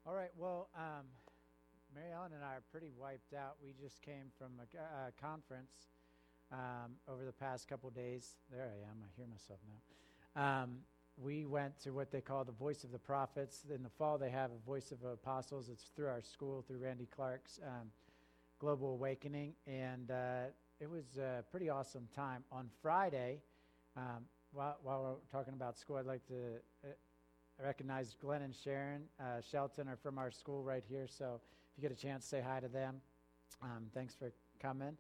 All right. Well, Mary Ellen and I are pretty wiped out. We just came from a conference over the past couple days. There I am. I hear myself now. We went to what they call the Voice of the Prophets. In the fall, they have a Voice of Apostles. It's through our school, through Randy Clark's Global Awakening, and it was a pretty awesome time. On Friday, while we're talking about school, I'd like to recognize Glenn and Sharon Shelton are from our school right here, so if you get a chance, say hi to them. Thanks for coming.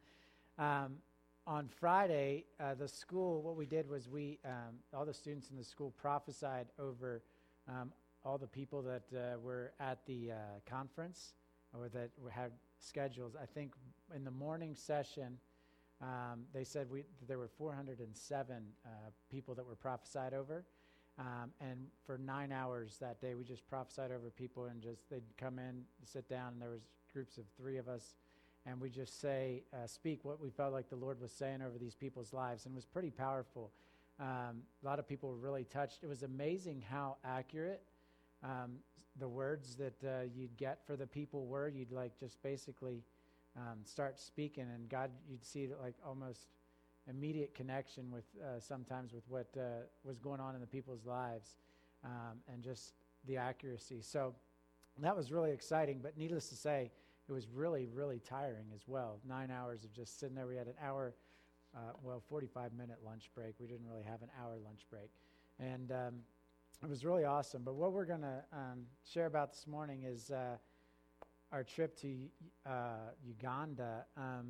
On Friday, the school, what we did was all the students in the school prophesied over all the people that were at the conference or that had schedules. I think in the morning session, they said there were 407 people that were prophesied over. And for 9 hours that day, we just prophesied over people, and they'd come in, sit down, and there was groups of 3 of us, and we just speak what we felt like the Lord was saying over these people's lives, and it was pretty powerful. A lot of people were really touched. It was amazing how accurate the words that you'd get for the people were. You'd just basically start speaking, and God, you'd see almost immediate connection with sometimes with what was going on in the people's lives, and just the accuracy. So that was really exciting, but needless to say, it was really, really tiring as well. 9 hours of just sitting there. We had an hour, 45-minute lunch break. We didn't really have an hour lunch break. And it was really awesome. But what we're going to share about this morning is our trip to Uganda.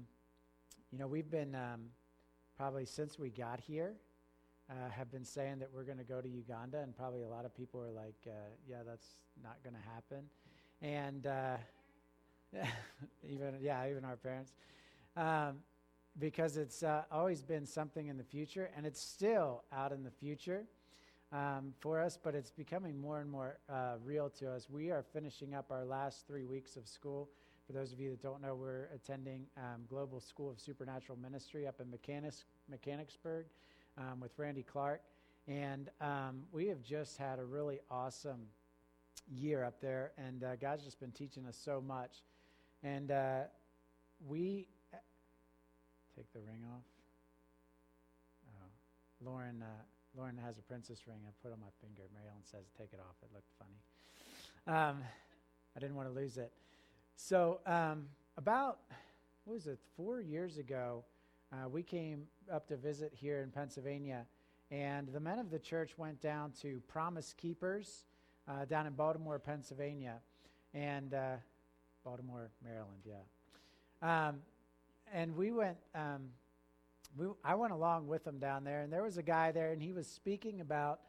We've been, probably since we got here, have been saying that we're going to go to Uganda, and probably a lot of people are like, yeah, that's not going to happen. And even our parents, because it's always been something in the future, and it's still out in the future for us, but it's becoming more and more real to us. We are finishing up our last 3 weeks of school. For those of you that don't know, we're attending Global School of Supernatural Ministry up in Mechanicsburg with Randy Clark, and we have just had a really awesome year up there, and God's just been teaching us so much. And we take the ring off. Oh, Lauren has a princess ring I put on my finger. Mary Ellen says, take it off. It looked funny. I didn't want to lose it. So about, 4 years ago, we came up to visit here in Pennsylvania, and the men of the church went down to Promise Keepers down in Baltimore, Pennsylvania, and Baltimore, Maryland, yeah. And we went, I went along with them down there, and there was a guy there, and he was speaking about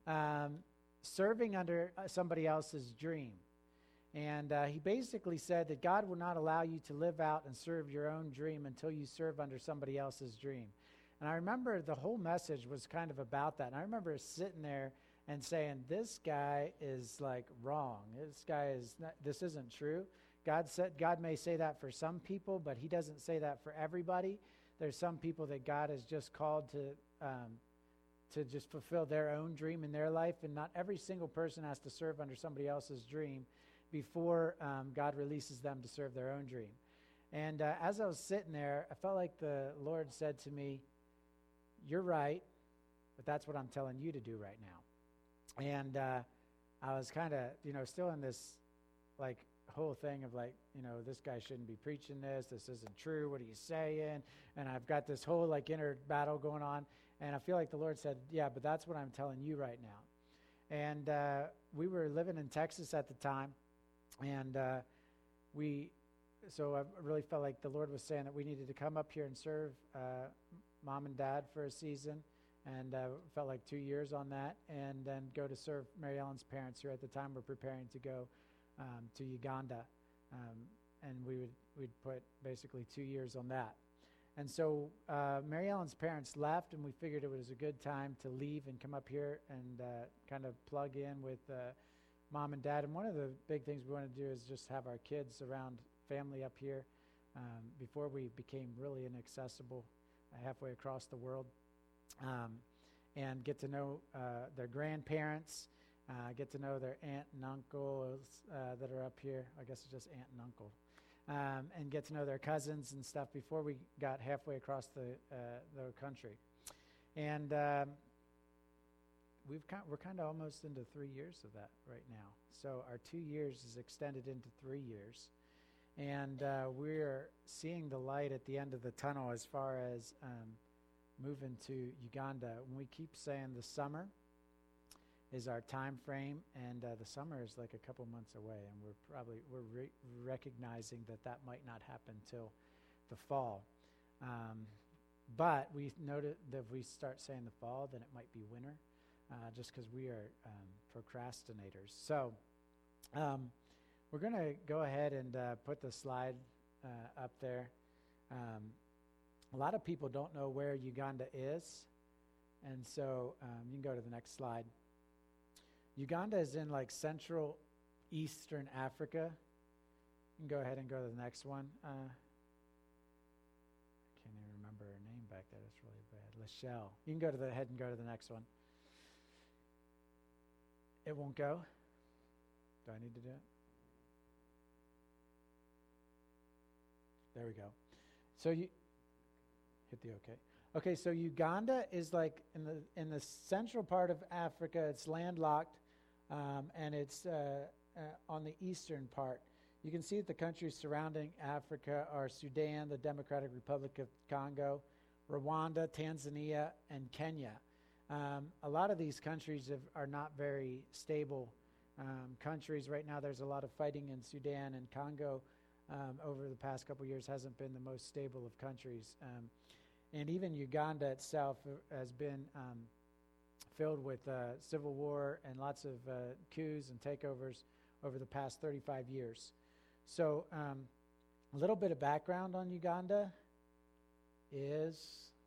serving under somebody else's dream. And he basically said that God will not allow you to live out and serve your own dream until you serve under somebody else's dream. And I remember the whole message was kind of about that. And I remember sitting there and saying, this guy is wrong. This isn't true. God may say that for some people, but he doesn't say that for everybody. There's some people that God has just called to just fulfill their own dream in their life, and not every single person has to serve under somebody else's dream before God releases them to serve their own dream. And as I was sitting there, I felt like the Lord said to me, you're right, but that's what I'm telling you to do right now. And I was kind of, still in this whole thing of this guy shouldn't be preaching this isn't true, what are you saying? And I've got this whole inner battle going on, and I feel like the Lord said, yeah, but that's what I'm telling you right now. And we were living in Texas at the time, and so I really felt like the Lord was saying that we needed to come up here and serve Mom and Dad for a season, and felt like 2 years on that, and then go to serve Mary Ellen's parents, who at the time were preparing to go to Uganda, and we'd put basically 2 years on that. And so Mary Ellen's parents left, and we figured it was a good time to leave and come up here and kind of plug in with Mom and Dad. And one of the big things we want to do is just have our kids around family up here before we became really inaccessible halfway across the world, and get to know their grandparents, get to know their aunt and uncles that are up here. I guess it's just aunt and uncle. And get to know their cousins and stuff before we got halfway across the country. And we're kind of almost into 3 years of that right now. So our 2 years is extended into 3 years. And we're seeing the light at the end of the tunnel as far as moving to Uganda. And we keep saying the summer is our time frame, and the summer is like a couple months away, and we're recognizing that might not happen till the fall. But we noted that if we start saying the fall, then it might be winter, just because we are procrastinators. So we're going to go ahead and put the slide up there. A lot of people don't know where Uganda is, and so you can go to the next slide. Uganda is in like central eastern Africa. You can go ahead and go to the next one. I can't even remember her name back there. That's really bad. Lachelle. You can go ahead and go to the next one. It won't go? Do I need to do it? There we go. So you hit the OK. Okay, so Uganda is like in the central part of Africa. It's landlocked, and it's on the eastern part. You can see that the countries surrounding Africa are Sudan, the Democratic Republic of Congo, Rwanda, Tanzania, and Kenya. A lot of these countries are not very stable countries. Right now there's a lot of fighting in Sudan, and Congo over the past couple years hasn't been the most stable of countries. And even Uganda itself has been filled with civil war and lots of coups and takeovers over the past 35 years. So a little bit of background on Uganda is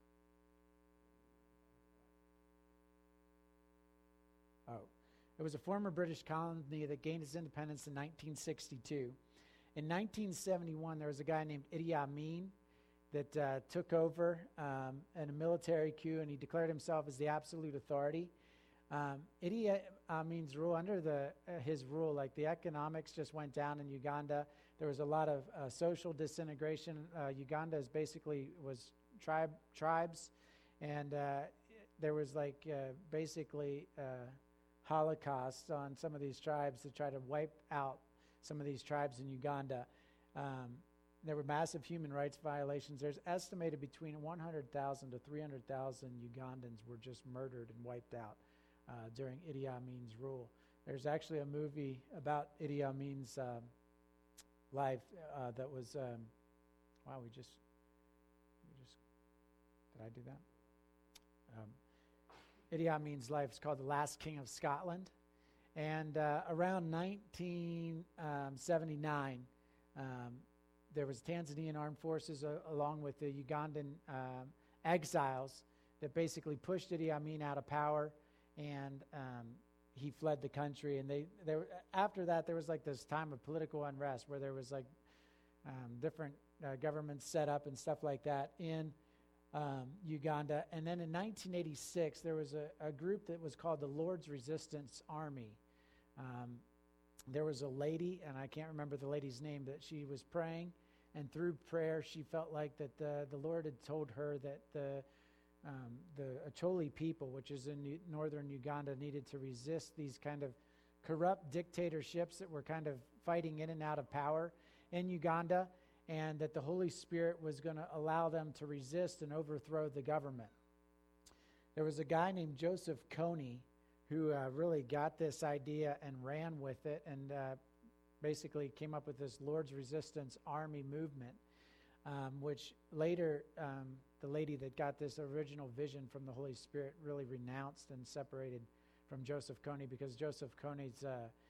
it was a former British colony that gained its independence in 1962. In 1971, there was a guy named Idi Amin that took over in a military coup, and he declared himself as the absolute authority. Idi Amin's rule, under his rule, like the economics just went down in Uganda. There was a lot of social disintegration. Uganda is was tribes, and there was basically Holocaust on some of these tribes to try to wipe out some of these tribes in Uganda. There were massive human rights violations. There's estimated between 100,000 to 300,000 Ugandans were just murdered and wiped out during Idi Amin's rule. There's actually a movie about Idi Amin's life that was, wow, we just, did I do that? Idi Amin's life is called The Last King of Scotland. And around 1979, there was Tanzanian armed forces along with the Ugandan exiles that basically pushed Idi Amin out of power, and he fled the country. And after that, there was like this time of political unrest where there was like different governments set up and stuff like that in Uganda. And then in 1986, there was a group that was called the Lord's Resistance Army. There was a lady, and I can't remember the lady's name, that she was praying, and through prayer she felt like that the Lord had told her that the Acholi people, which is in northern Uganda, needed to resist these kind of corrupt dictatorships that were kind of fighting in and out of power in Uganda, and that the Holy Spirit was going to allow them to resist and overthrow the government. There was a guy named Joseph Kony who really got this idea and ran with it, and basically came up with this Lord's Resistance Army movement, which later the lady that got this original vision from the Holy Spirit really renounced and separated from Joseph Kony, because Joseph Kony's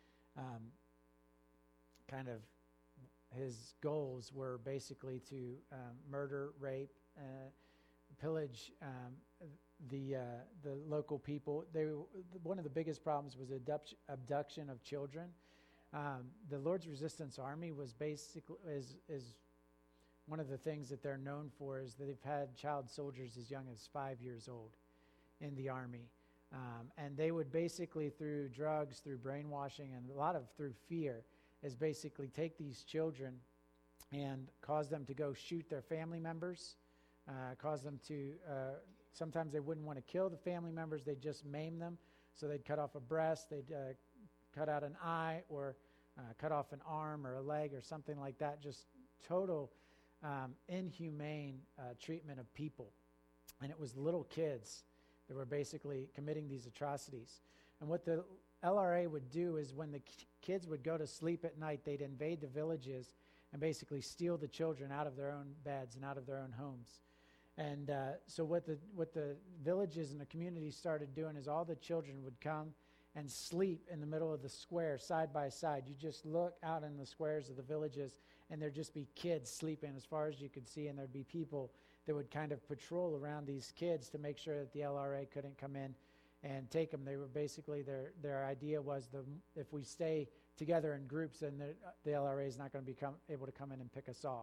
kind of his goals were basically to murder, rape, pillage the local people. One of the biggest problems was abduction of children. The Lord's Resistance Army was basically is one of the things that they're known for is that they've had child soldiers as young as 5 years old in the army, and they would basically, through drugs, through brainwashing, and through fear, is basically take these children and cause them to go shoot their family members, cause them to, sometimes they wouldn't want to kill the family members, they'd just maim them. So they'd cut off a breast, they'd cut out an eye, or cut off an arm or a leg or something like that. Just total inhumane treatment of people. And it was little kids that were basically committing these atrocities. And what the LRA would do is when the kids would go to sleep at night, they'd invade the villages and basically steal the children out of their own beds and out of their own homes. And so what the villages and the communities started doing is all the children would come and sleep in the middle of the square side by side. You just look out in the squares of the villages, and there'd just be kids sleeping as far as you could see, and there'd be people that would kind of patrol around these kids to make sure that the LRA couldn't come in and take them. They were basically, their idea was if we stay together in groups, then the LRA is not going to be able to come in and pick us off.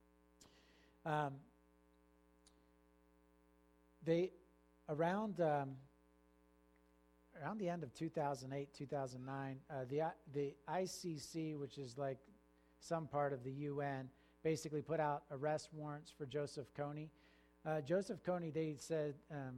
Around the end of 2008, 2009, the ICC, which is like some part of the UN, basically put out arrest warrants for Joseph Kony. Joseph Kony, they said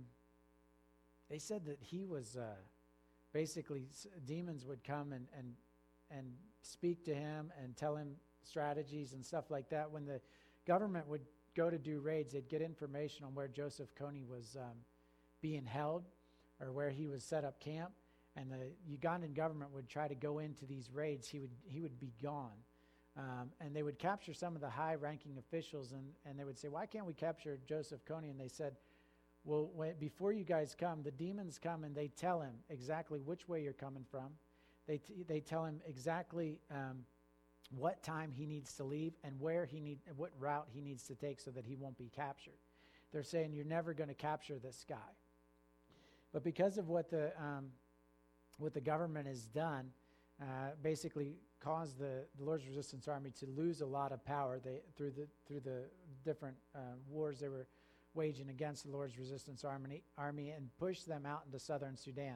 that he was basically demons would come and speak to him and tell him strategies and stuff like that. When the government would go to do raids, they'd get information on where Joseph Kony was being held or where he was set up camp, and the Ugandan government would try to go into these raids. He would be gone. And they would capture some of the high-ranking officials, and they would say, why can't we capture Joseph Kony? And they said, well, before you guys come, the demons come and they tell him exactly which way you're coming from. They tell him exactly what time he needs to leave and what route he needs to take so that he won't be captured. They're saying you're never going to capture this guy. But because of what the government has done, basically caused the Lord's Resistance Army to lose a lot of power through the different wars they were waging against the Lord's Resistance Army and pushed them out into southern Sudan.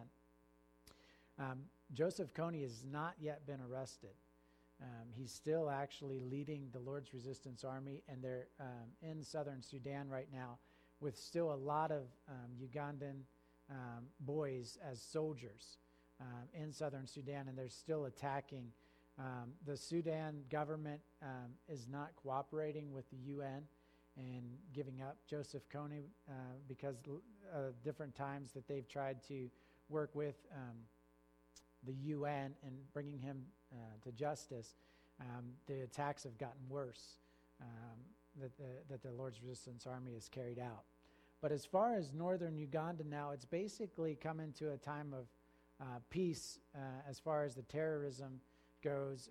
Joseph Kony has not yet been arrested. He's still actually leading the Lord's Resistance Army, and they're in southern Sudan right now with still a lot of Ugandan boys as soldiers in southern Sudan, and they're still attacking. The Sudan government is not cooperating with the UN and giving up Joseph Kony because different times that they've tried to work with the UN and bringing him to justice, the attacks have gotten worse that the Lord's Resistance Army has carried out. But as far as northern Uganda now, it's basically come into a time of peace as far as the terrorism goes,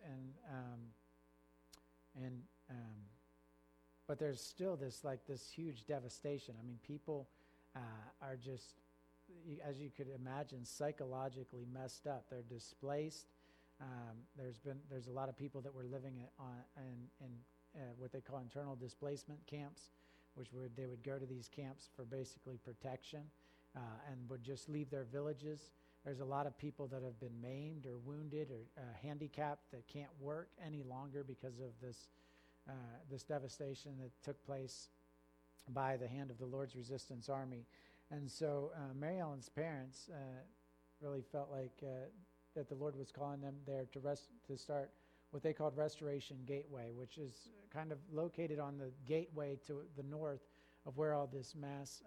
but there's still this huge devastation. I mean, people are just, as you could imagine, psychologically messed up. They're displaced. There's a lot of people that were living in what they call internal displacement camps, which they would go to these camps for basically protection and would just leave their villages. There's a lot of people that have been maimed or wounded or handicapped that can't work any longer because of this devastation that took place by the hand of the Lord's Resistance Army. And so Mary Ellen's parents really felt like that the Lord was calling them there to start what they called Restoration Gateway, which is kind of located on the gateway to the north of where all this mass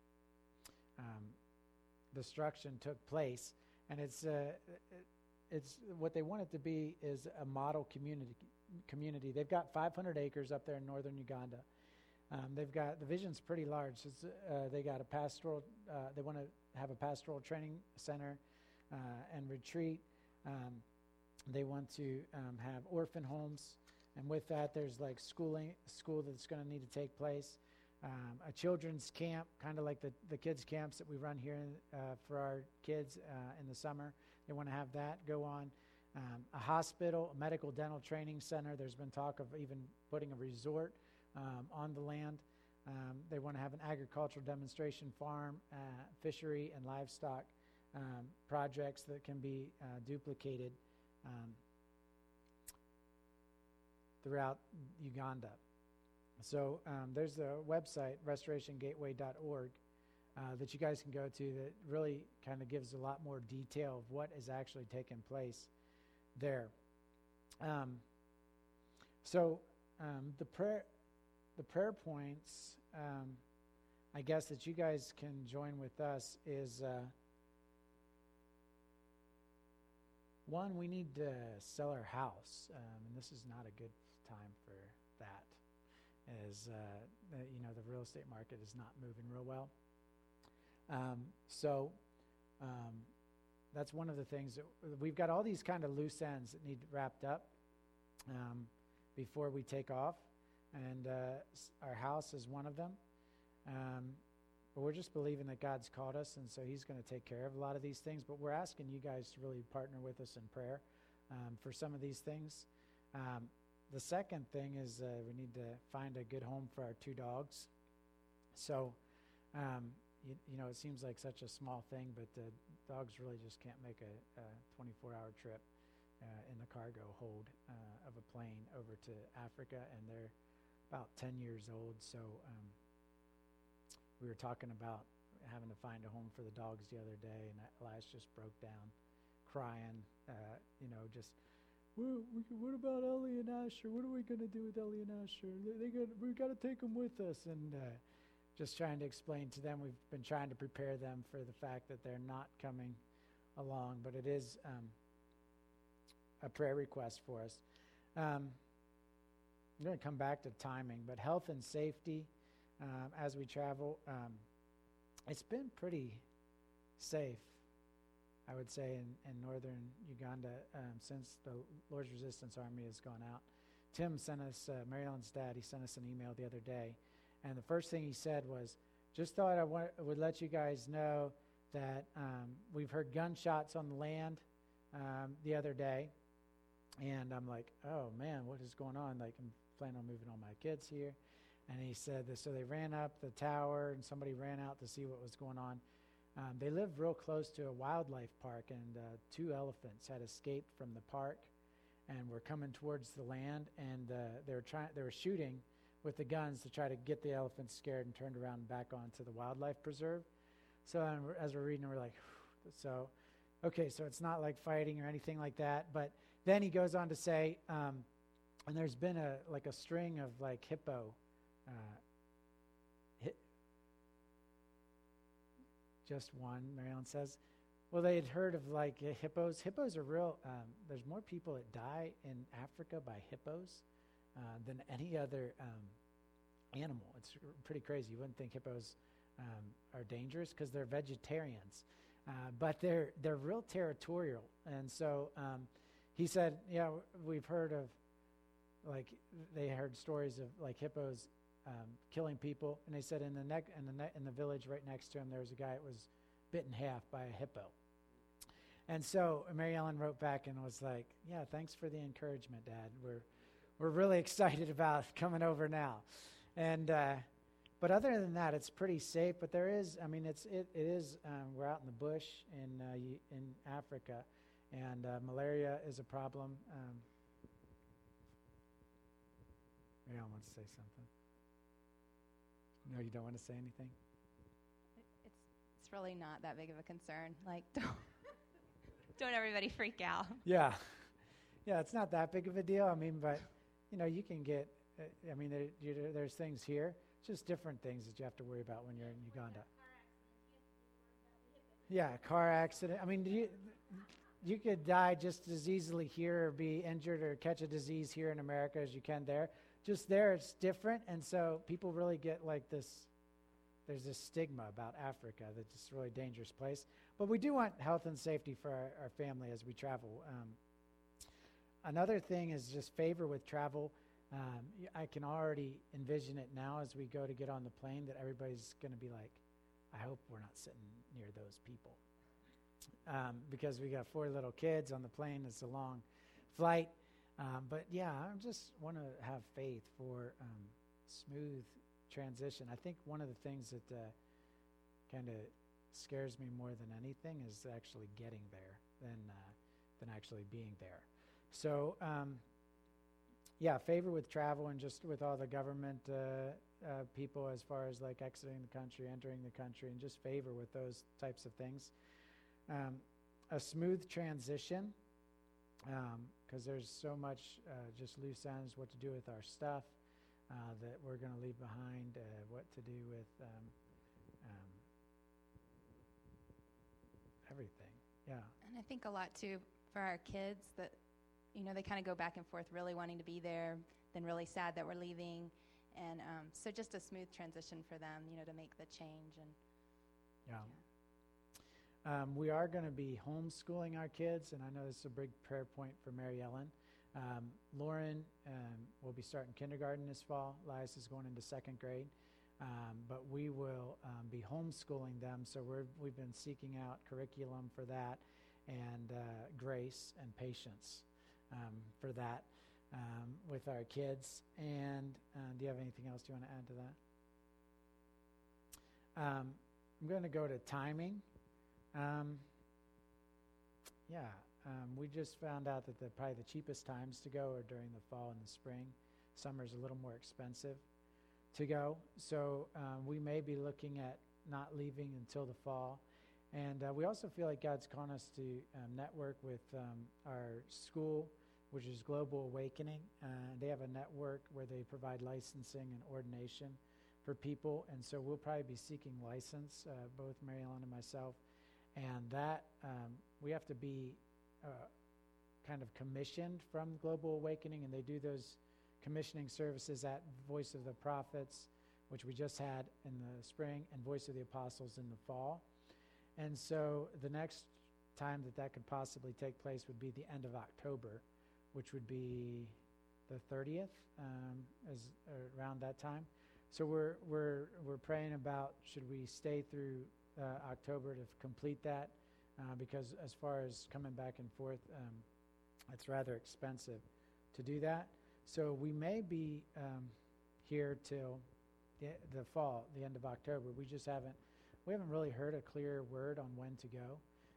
destruction took place. And it's what they want it to be is a model community. They've got 500 acres up there in northern Uganda. The vision's pretty large. They got a pastoral, they want to have a pastoral training center and retreat. They want to have orphan homes, and with that there's like school that's going to need to take place. A children's camp, kind of like the kids' camps that we run here for our kids in the summer. They want to have that go on. A hospital, a medical dental training center. There's been talk of even putting a resort on the land. They want to have an agricultural demonstration farm, fishery, and livestock projects that can be duplicated. throughout Uganda. So there's the website, restorationgateway.org, that you guys can go to that really kind of gives a lot more detail of what is actually taking place there. The prayer points, I guess, that you guys can join with us is, one, we need to sell our house, and this is not a good time for that, as the real estate market is not moving real well. That's one of the things that we've got. All these kind of loose ends that need wrapped up before we take off, and our house is one of them. But we're just believing that God's called us, and so he's going to take care of a lot of these things. But we're asking you guys to really partner with us in prayer for some of these things. The second thing is we need to find a good home for our 2 dogs. So, it seems like such a small thing, but the dogs really just can't make a 24-hour trip in the cargo hold of a plane over to Africa, and they're about 10 years old. So we were talking about having to find a home for the dogs the other day, and Elias just broke down crying, what about Ellie and Asher? What are we going to do with Ellie and Asher? We've got to take them with us. And just trying to explain to them, we've been trying to prepare them for the fact that they're not coming along, but it is a prayer request for us. I'm going to come back to timing, but health and safety as we travel, it's been pretty safe, I would say, in northern Uganda since the Lord's Resistance Army has gone out. Tim sent us, Mary Ellen's dad, he sent us an email the other day, and the first thing he said was, just thought I would let you guys know that we've heard gunshots on the land the other day, and I'm like, oh man, what is going on? Like, I'm planning on moving all my kids here. And he said that, so they ran up the tower, and somebody ran out to see what was going on. They live real close to a wildlife park, and 2 elephants had escaped from the park and were coming towards the land, and they were shooting with the guns to try to get the elephants scared and turned around and back onto the wildlife preserve. So as we're reading, we're like, so it's not like fighting or anything like that. But then he goes on to say, and there's been a string of like hippo. Just one, Mary Ellen says. Well, they had heard of like hippos. Hippos are real. There's more people that die in Africa by hippos than any other animal. It's pretty crazy. You wouldn't think hippos are dangerous because they're vegetarians, but they're real territorial. And so he said, yeah, we've heard of they heard stories of like hippos killing people, and they said in the village right next to him there was a guy that was bit in half by a hippo. And so Mary Ellen wrote back and was like, yeah, thanks for the encouragement, Dad. We're really excited about coming over now. And but other than that, it's pretty safe. But there is, it is. We're out in the bush in Africa, and malaria is a problem. Mary Ellen wants to say something. No, you don't want to say anything? It's really not that big of a concern. Like, don't everybody freak out. Yeah, it's not that big of a deal. But you can get. There's things here, just different things that you have to worry about when you're in Uganda. Yeah, car accident. You could die just as easily here, or be injured, or catch a disease here in America as you can there. Just there, it's different, and so people really get like this. There's this stigma about Africa that it's a really dangerous place. But we do want health and safety for our family as we travel. Another thing is just favor with travel. I can already envision it now as we go to get on the plane that everybody's going to be like, I hope we're not sitting near those people. Because we got 4 little kids on the plane. It's a long flight. But yeah, I just want to have faith for smooth transition. I think one of the things that kind of scares me more than anything is actually getting there than actually being there. So favor with travel and just with all the government people as far as like exiting the country, entering the country, and just favor with those types of things. A smooth transition, because there's so much just loose ends, what to do with our stuff that we're going to leave behind, what to do with everything. Yeah. And I think a lot too for our kids that, they kind of go back and forth, really wanting to be there, then really sad that we're leaving. And so just a smooth transition for them, to make the change. And we are going to be homeschooling our kids, and I know this is a big prayer point for Mary Ellen. Lauren will be starting kindergarten this fall. Elias is going into second grade. But we will be homeschooling them, so we've been seeking out curriculum for that, and grace and patience for that with our kids. And do you have anything else you want to add to that? I'm going to go to timing. We just found out that probably the cheapest times to go are during the fall and the spring. Summer's a little more expensive to go, so we may be looking at not leaving until the fall. And we also feel like God's calling us to network with our school, which is Global Awakening. They have a network where they provide licensing and ordination for people, and so we'll probably be seeking license, both Mary Ellen and myself, and that we have to be kind of commissioned from Global Awakening, and they do those commissioning services at Voice of the Prophets, which we just had in the spring, and Voice of the Apostles in the fall. And so the next time that could possibly take place would be the end of October, which would be the 30th, around that time. So we're praying about, should we stay through October to complete that, because as far as coming back and forth, it's rather expensive to do that. So we may be here till the fall, the end of October. We haven't really heard a clear word on when to go.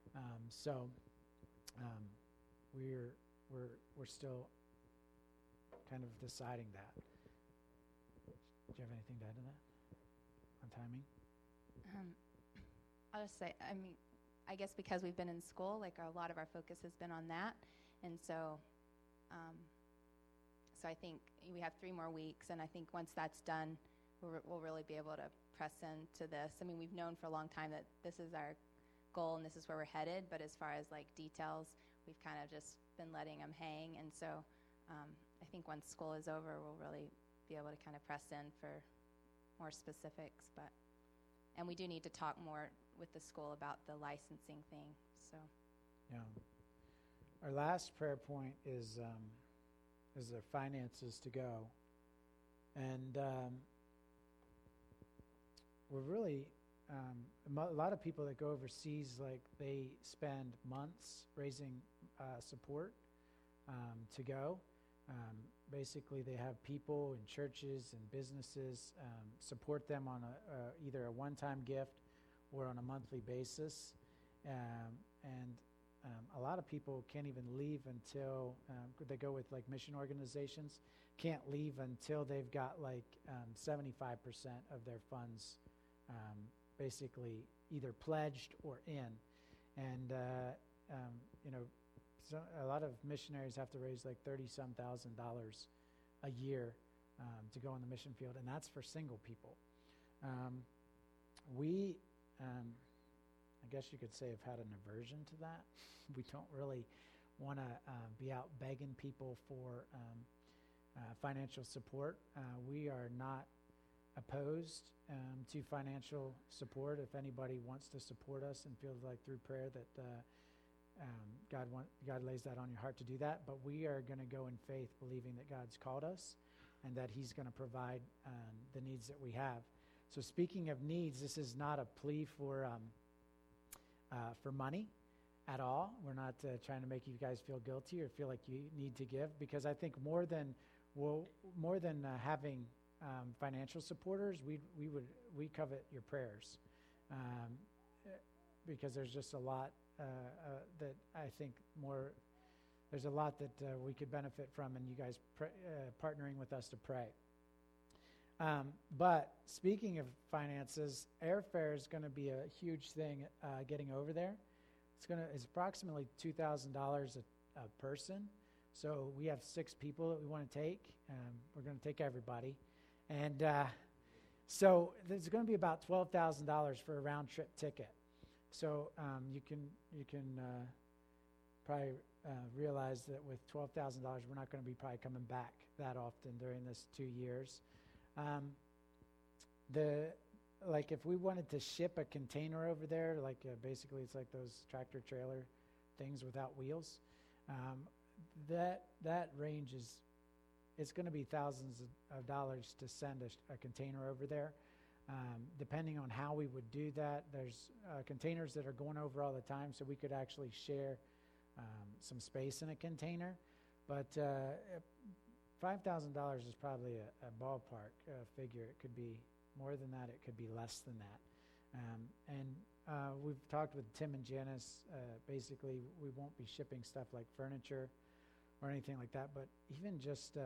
We're still kind of deciding that. Do you have anything to add to that on timing? I'll just say, I guess because we've been in school, like a lot of our focus has been on that, and so I think we have 3 more weeks, and I think once that's done, we'll really be able to press into this. We've known for a long time that this is our goal and this is where we're headed, but as far as like details, we've kind of just been letting them hang, and so I think once school is over, we'll really be able to kind of press in for more specifics. And we do need to talk more with the school about the licensing thing. So, yeah. Our last prayer point is their finances to go, and we're really a lot of people that go overseas, like they spend months raising support to go. Basically, they have people and churches and businesses support them on either a one-time gift or on a monthly basis. And a lot of people can't even leave until they go with like mission organizations, can't leave until they've got like 75% of their funds basically either pledged or in. And so a lot of missionaries have to raise like $30,000 a year to go on the mission field, and that's for single people. We, I guess you could say, have had an aversion to that. We don't really want to be out begging people for financial support. We are not opposed to financial support. If anybody wants to support us and feels like through prayer that God lays that on your heart to do that, but we are going to go in faith, believing that God's called us and that He's going to provide the needs that we have. So speaking of needs, this is not a plea for money at all. We're not trying to make you guys feel guilty or feel like you need to give, because I think more than having financial supporters, we covet your prayers, because there's just a lot that I think more there's a lot that we could benefit from, and you guys partnering with us to pray. But speaking of finances, airfare is going to be a huge thing getting over there. It's approximately $2,000 a person. So we have 6 people that we want to take. We're going to take everybody. And so there's going to be about $12,000 for a round trip ticket. So you can probably realize that with $12,000, we're not going to be probably coming back that often during this 2 years. Like if we wanted to ship a container over there, like basically it's like those tractor trailer things without wheels, that range it's going to be thousands of dollars to send a container over there. Depending on how we would do that, there's containers that are going over all the time, so we could actually share some space in a container. But $5,000 is probably a ballpark figure. It could be more than that. It could be less than that. And we've talked with Tim and Janice. Basically, we won't be shipping stuff like furniture or anything like that, but even just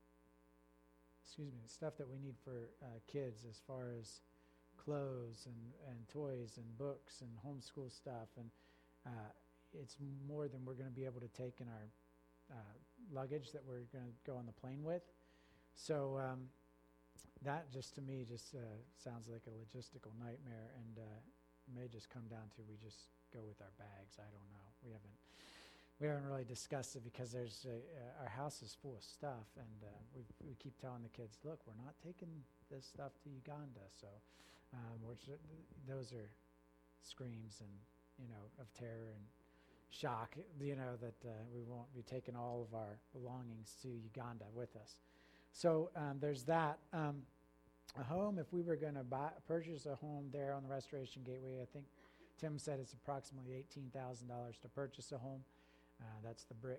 stuff that we need for kids as far as clothes and toys and books and homeschool stuff. And it's more than we're going to be able to take in our luggage that we're going to go on the plane with. So that just to me sounds like a logistical nightmare, and it may just come down to we just go with our bags. I don't know. We haven't really discussed it because there's our house is full of stuff, and we keep telling the kids, look, we're not taking this stuff to Uganda. So those are screams and of terror and shock, that we won't be taking all of our belongings to Uganda with us. So there's that. A home, if we were going to purchase a home there on the Restoration Gateway, I think Tim said it's approximately $18,000 to purchase a home. That's the brick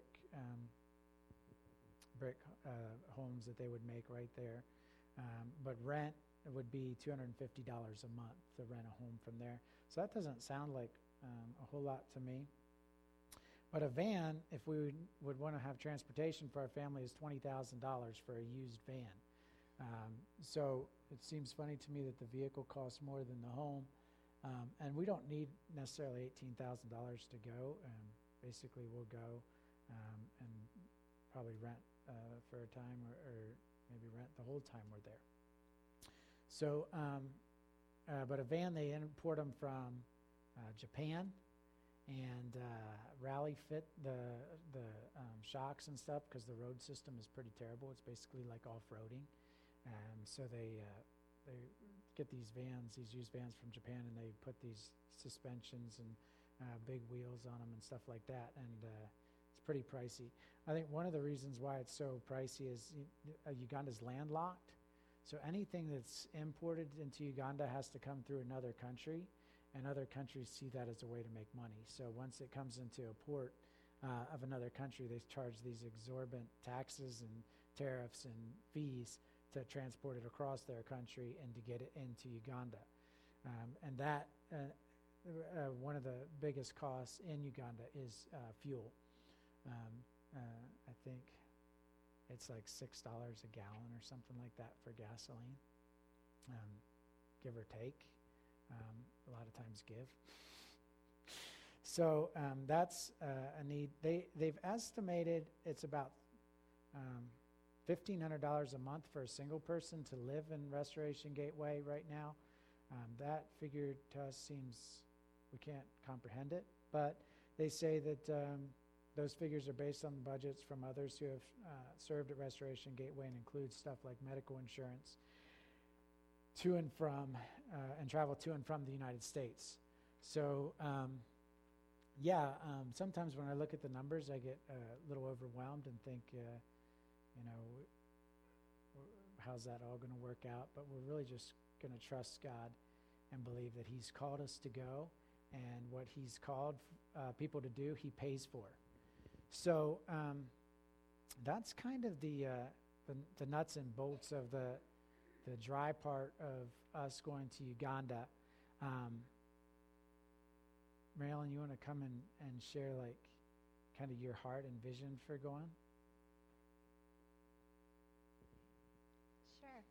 homes that they would make right there. But rent would be $250 a month to rent a home from there. So that doesn't sound like a whole lot to me. But a van, if we would want to have transportation for our family, is $20,000 for a used van. So it seems funny to me that the vehicle costs more than the home. And we don't need necessarily $18,000 to go. Basically, we'll go and probably rent for a time or maybe rent the whole time we're there. So, but a van, they import them from Japan and rally fit the shocks and stuff because the road system is pretty terrible. It's basically like off-roading. So they get these vans, these used vans from Japan, and they put these suspensions and big wheels on them and stuff like that, and it's pretty pricey. I think one of the reasons why it's so pricey is Uganda's landlocked, so anything that's imported into Uganda has to come through another country, and other countries see that as a way to make money. So once it comes into a port of another country, they charge these exorbitant taxes and tariffs and fees to transport it across their country and to get it into Uganda. And that one of the biggest costs in Uganda is fuel. I think it's like $6 a gallon or something like that for gasoline, give or take. A lot of times give. So that's a need. They've estimated it's about $1,500 a month for a single person to live in Restoration Gateway right now. That figure to us seems, we can't comprehend it, but they say that those figures are based on the budgets from others who have served at Restoration Gateway and include stuff like medical insurance to and from, and travel to and from the United States. So, sometimes when I look at the numbers, I get a little overwhelmed and think, how's that all going to work out? But we're really just going to trust God and believe that He's called us to go, and what He's called people to do, He pays for. So that's kind of the nuts and bolts of the dry part of us going to Uganda. Marilyn, you want to come and share like kind of your heart and vision for going? Sure.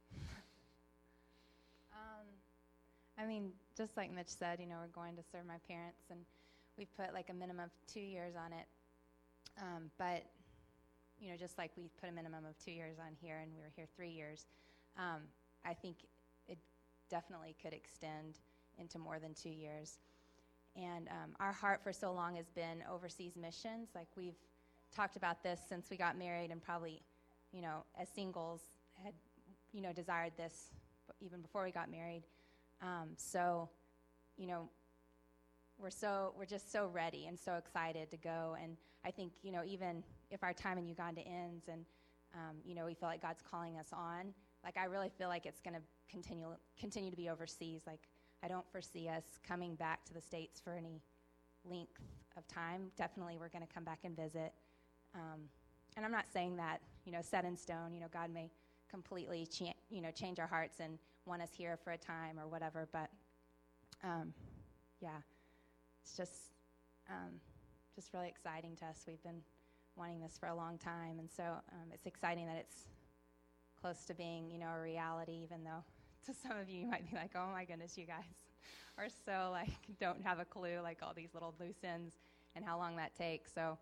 I mean, just like Mitch said, we're going to serve my parents, and we've put like a minimum of 2 years on it. But, just like we put a minimum of 2 years on here, and we were here 3 years, I think it definitely could extend into more than 2 years. And our heart for so long has been overseas missions. Like, we've talked about this since we got married, and probably, as singles had, desired this even before we got married. So, we're just so ready and so excited to go. And I think, even if our time in Uganda ends and, we feel like God's calling us on, like, I really feel like it's going to continue to be overseas. Like, I don't foresee us coming back to the States for any length of time. Definitely we're going to come back and visit. And I'm not saying that, set in stone. God may completely change our hearts and want us here for a time or whatever. But, yeah, it's just really exciting to us. We've been wanting this for a long time. And so it's exciting that it's close to being, a reality, even though to some of you might be like, oh my goodness, you guys are so don't have a clue, all these little loose ends and how long that takes. So,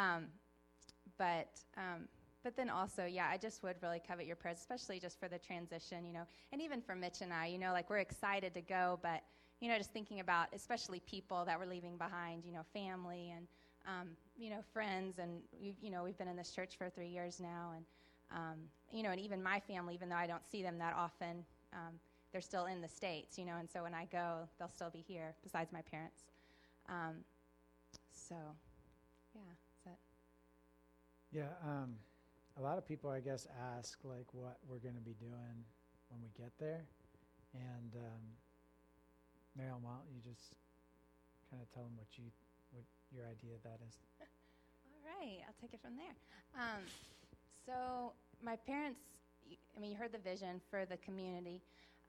but then also, yeah, I just would really covet your prayers, especially just for the transition, and even for Mitch and I, we're excited to go, but, just thinking about especially people that we're leaving behind, family and, friends, and we've been in this church for 3 years now, and, and even my family, even though I don't see them that often, they're still in the States, and so when I go, they'll still be here, besides my parents. So, yeah, that's it. Yeah, a lot of people, I guess, ask, what we're going to be doing when we get there. And, Mariel, why don't you just kind of tell them what your idea of that is? All right, I'll take it from there. So my parents, you heard the vision for the community.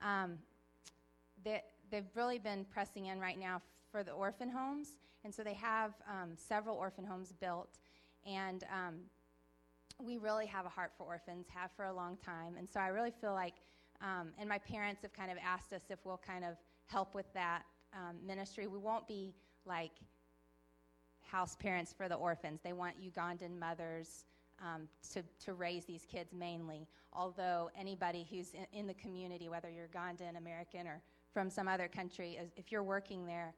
They've really been pressing in right now for the orphan homes, and so they have several orphan homes built, and we really have a heart for orphans, have for a long time, and so I really feel like, and my parents have kind of asked us if we'll kind of help with that ministry. We won't be like house parents for the orphans. They want Ugandan mothers to raise these kids mainly, although anybody who's in the community, whether you're Ugandan, American, or from some other country, if you're working there,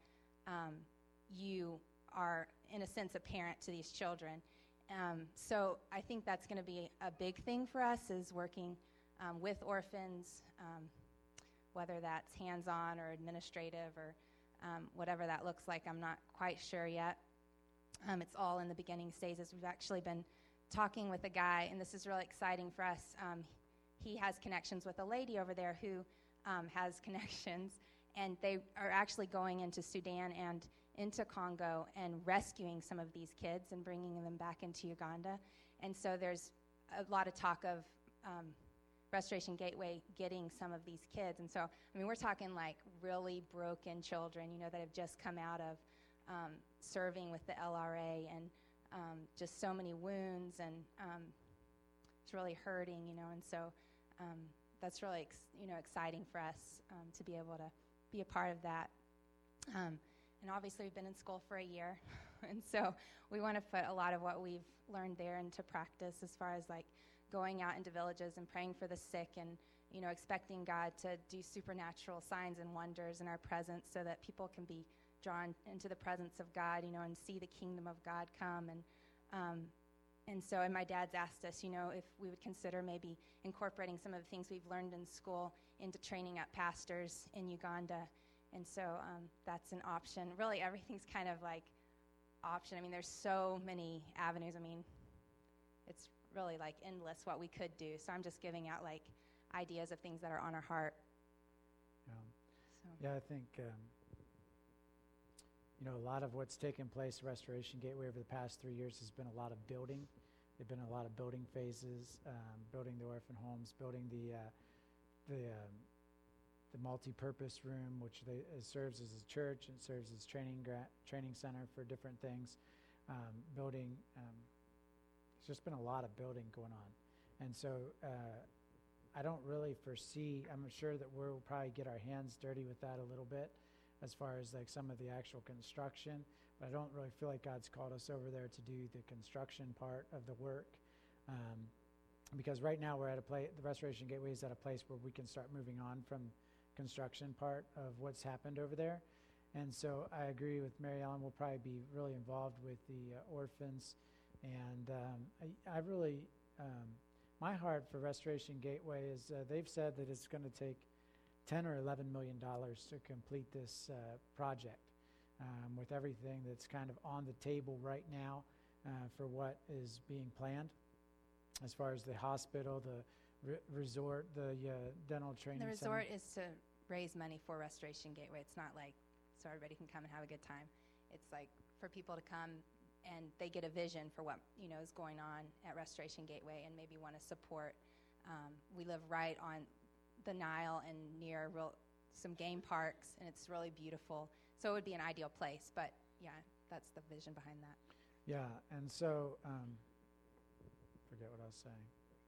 you are, in a sense, a parent to these children. So I think that's going to be a big thing for us, is working with orphans, whether that's hands-on or administrative or whatever that looks like. I'm not quite sure yet. It's all in the beginning stages. We've actually been talking with a guy, and this is really exciting for us. He has connections with a lady over there who has connections, and they are actually going into Sudan and into Congo and rescuing some of these kids and bringing them back into Uganda. And so there's a lot of talk of Restoration Gateway getting some of these kids. And so, we're talking really broken children, that have just come out of serving with the LRA, and just so many wounds, and it's really hurting, and so that's really exciting for us to be able to be a part of that. And obviously we've been in school for a year, and so we want to put a lot of what we've learned there into practice, as far as going out into villages and praying for the sick, and expecting God to do supernatural signs and wonders in our presence, so that people can be drawn into the presence of God, and see the kingdom of God come. And so my dad's asked us, if we would consider maybe incorporating some of the things we've learned in school into training up pastors in Uganda. And so that's an option. Really, everything's kind of option. There's so many avenues. It's really endless what we could do. So I'm just giving out ideas of things that are on our heart. Yeah, I think a lot of what's taken place at Restoration Gateway over the past 3 years has been a lot of building. There've been a lot of building phases, building the orphan homes, building the multi-purpose room, which serves as a church and serves as training center for different things. building. There's just been a lot of building going on. And so I don't really foresee, I'm sure that we'll probably get our hands dirty with that a little bit as far as like some of the actual construction, but I don't really feel like God's called us over there to do the construction part of the work. Because right now we're at a place, the Restoration Gateway is at a place where we can start moving on from construction part of what's happened over there. And so I agree with Mary Ellen. We'll probably be really involved with the orphans. And I really, my heart for Restoration Gateway is they've said that it's going to take $10 or $11 million to complete this project, with everything that's kind of on the table right now for what is being planned, as far as the hospital, the resort, the dental training The resort center. is to raise money for Restoration Gateway. It's not like so everybody can come and have a good time. It's like for people to come and they get a vision for what is going on at Restoration Gateway and maybe want to support. We live right on the Nile and near some game parks, and it's really beautiful. So it would be an ideal place. But yeah, that's the vision behind that. Yeah, and so forget what I was saying.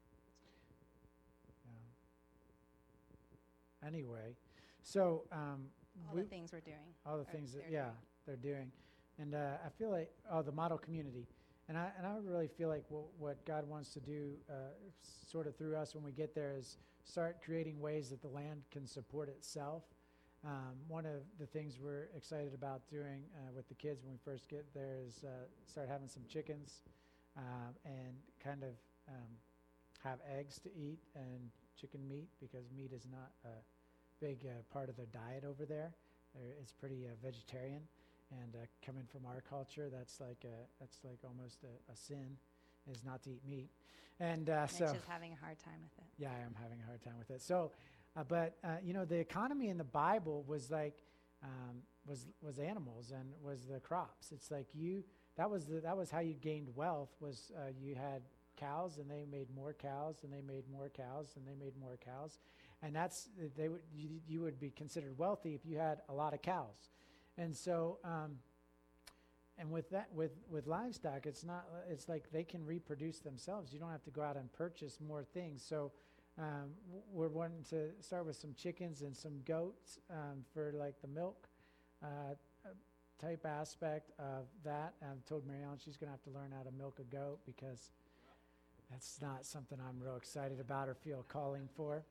Yeah. Anyway, so all the things we're doing. all the things that they're doing, and I feel like the model community, and I really feel like what God wants to do, sort of through us when we get there, is start creating ways that the land can support itself. One of the things we're excited about doing with the kids when we first get there is start having some chickens and kind of have eggs to eat and chicken meat, because meat is not a big part of their diet over there. It's pretty vegetarian, and coming from our culture, that's like almost a sin, is not to eat meat. And so Mitch is having a hard time with it. yeah, I am having a hard time with it. So, but the economy in the Bible was like was animals and was the crops. It's like that was how you gained wealth. Was you had cows, and they made more cows, and they made more cows, and they made more cows, and that's you would be considered wealthy if you had a lot of cows. And so and with that, with livestock, it's like they can reproduce themselves. You don't have to go out and purchase more things. So we're wanting to start with some chickens and some goats for like the milk type aspect of that. I've told Mary Ellen she's going to have to learn how to milk a goat, because that's not something I'm real excited about or feel a calling for.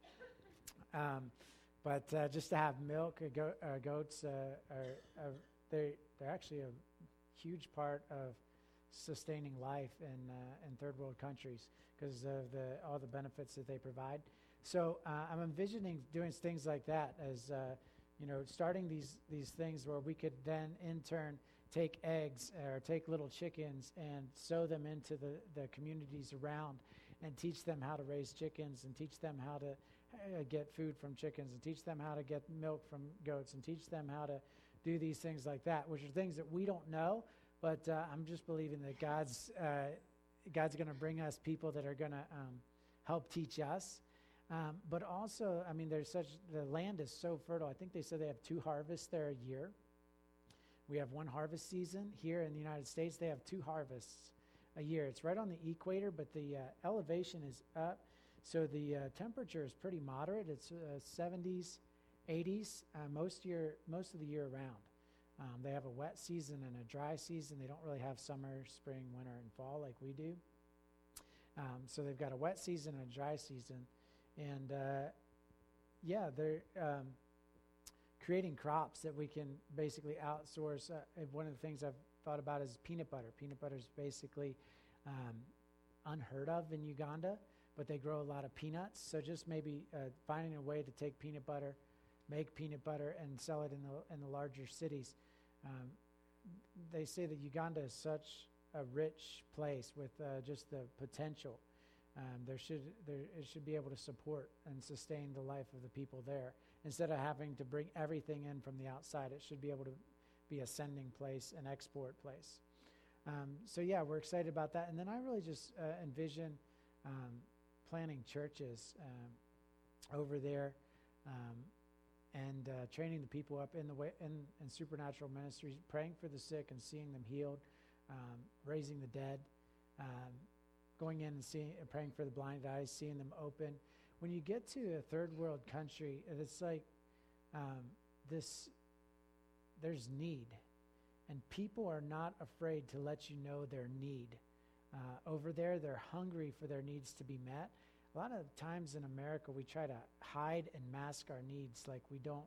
But just to have milk, goats they're actually a huge part of sustaining life in third world countries, because of all the benefits that they provide. So I'm envisioning doing things like that, as starting these things where we could then in turn take eggs or take little chickens and sow them into the communities around, and teach them how to raise chickens, and teach them how to get food from chickens, and teach them how to get milk from goats, and teach them how to do these things like that, which are things that we don't know. But I'm just believing that God's going to bring us people that are going to help teach us. But also, I mean, the land is so fertile. I think they said they have 2 harvests there a year. We have 1 harvest season. Here in the United States, they have 2 harvests a year. It's right on the equator, but the elevation is up, so the temperature is pretty moderate. It's 70s, 80s most of the year around. They have a wet season and a dry season. They don't really have summer, spring, winter, and fall like we do. So they've got a wet season and a dry season. And they're creating crops that we can basically outsource. One of the things I've thought about is peanut butter. Peanut butter is basically unheard of in Uganda, but they grow a lot of peanuts. So just maybe finding a way to take peanut butter, make peanut butter, and sell it in the larger cities. They say that Uganda is such a rich place with just the potential. It should be able to support and sustain the life of the people there. Instead of having to bring everything in from the outside, it should be able to be a sending place, an export place. We're excited about that. And then I really just envision planning churches over there, and training the people up in supernatural ministries, praying for the sick and seeing them healed, raising the dead, going in and praying for the blind eyes, seeing them open. When you get to a third world country, it's like there's need, and people are not afraid to let you know their need. Over there, they're hungry for their needs to be met. A lot of times in America, we try to hide and mask our needs, like we don't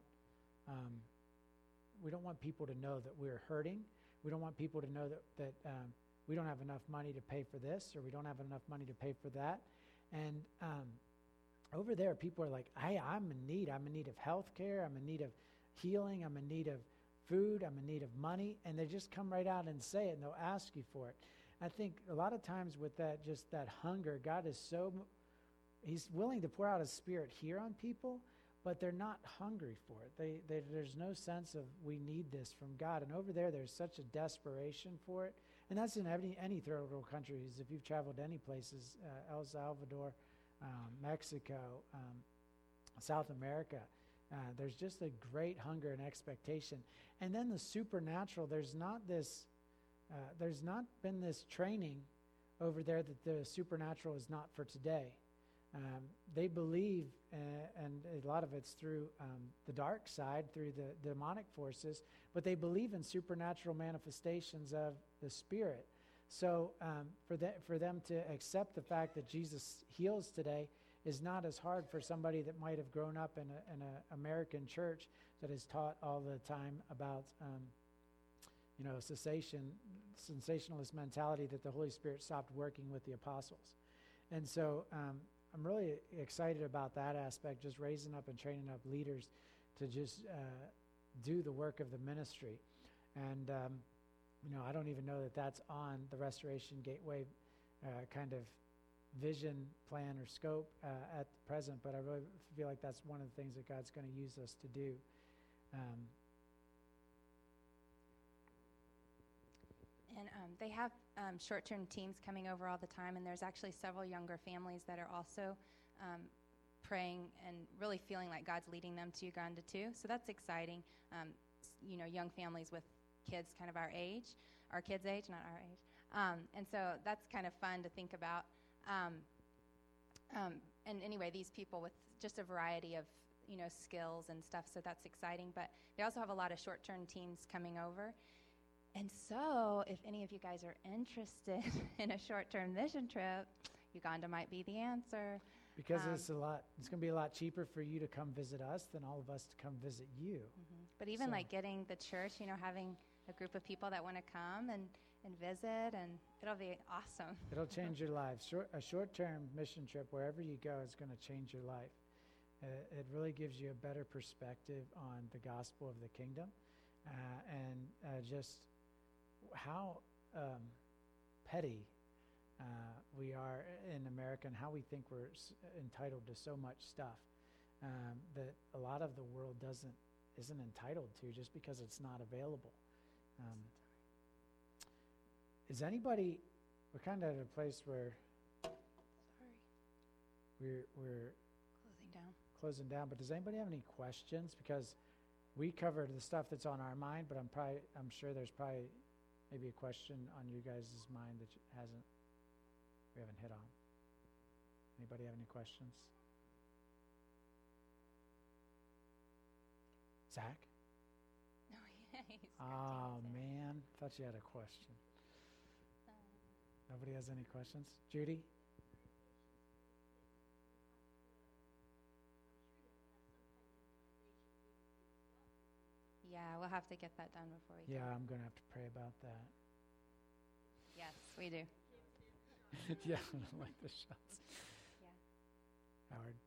want people to know that we're hurting. We don't want people to know that we don't have enough money to pay for this, or we don't have enough money to pay for that. And over there, people are like, hey, I'm in need. I'm in need of health care. I'm in need of healing. I'm in need of food. I'm in need of money. And they just come right out and say it, and they'll ask you for it. I think a lot of times with that, just that hunger, God is He's willing to pour out His Spirit here on people, but they're not hungry for it. There's no sense of we need this from God. And over there, there's such a desperation for it. And that's in any third world countries. If you've traveled to any places, El Salvador, Mexico, South America, there's just a great hunger and expectation. And then the supernatural, there's not been this training over there that the supernatural is not for today. They believe, and a lot of it's through the dark side, through the demonic forces, but they believe in supernatural manifestations of the Spirit. So for them to accept the fact that Jesus heals today is not as hard for somebody that might have grown up in an American church that is taught all the time about sensationalist mentality, that the Holy Spirit stopped working with the apostles. And so I'm really excited about that aspect, just raising up and training up leaders to just do the work of the ministry. And, I don't even know that that's on the Restoration Gateway kind of vision, plan, or scope at present, but I really feel like that's one of the things that God's going to use us to do. And they have short-term teams coming over all the time, and there's actually several younger families that are also praying and really feeling like God's leading them to Uganda too. So that's exciting. Young families with kids kind of our kids' age, not our age. And so that's kind of fun to think about. And anyway, these people with just a variety of skills and stuff, so that's exciting. But they also have a lot of short-term teams coming over. And so, if any of you guys are interested in a short-term mission trip, Uganda might be the answer. Because it's going to be a lot cheaper for you to come visit us than all of us to come visit you. Mm-hmm. But even like getting the church, having a group of people that want to come and visit, and it'll be awesome. It'll change your life. A short-term mission trip, wherever you go, is going to change your life. It really gives you a better perspective on the gospel of the kingdom, and just how petty we are in America, and how we think we're entitled to so much stuff that a lot of the world isn't entitled to, just because it's not available. Is anybody? We're kind of at a place where we're closing down. But does anybody have any questions? Because we covered the stuff that's on our mind, but I'm sure there's probably maybe a question on you guys' mind that we haven't hit on. Anybody have any questions? Zach? No, he's Oh, man. Thought you had a question. Nobody has any questions? Judy? Yeah, we'll have to get that done before we go. Yeah, I'm going to have to pray about that. Yes, we do. Yeah, I don't like the shots. Yeah. Howard?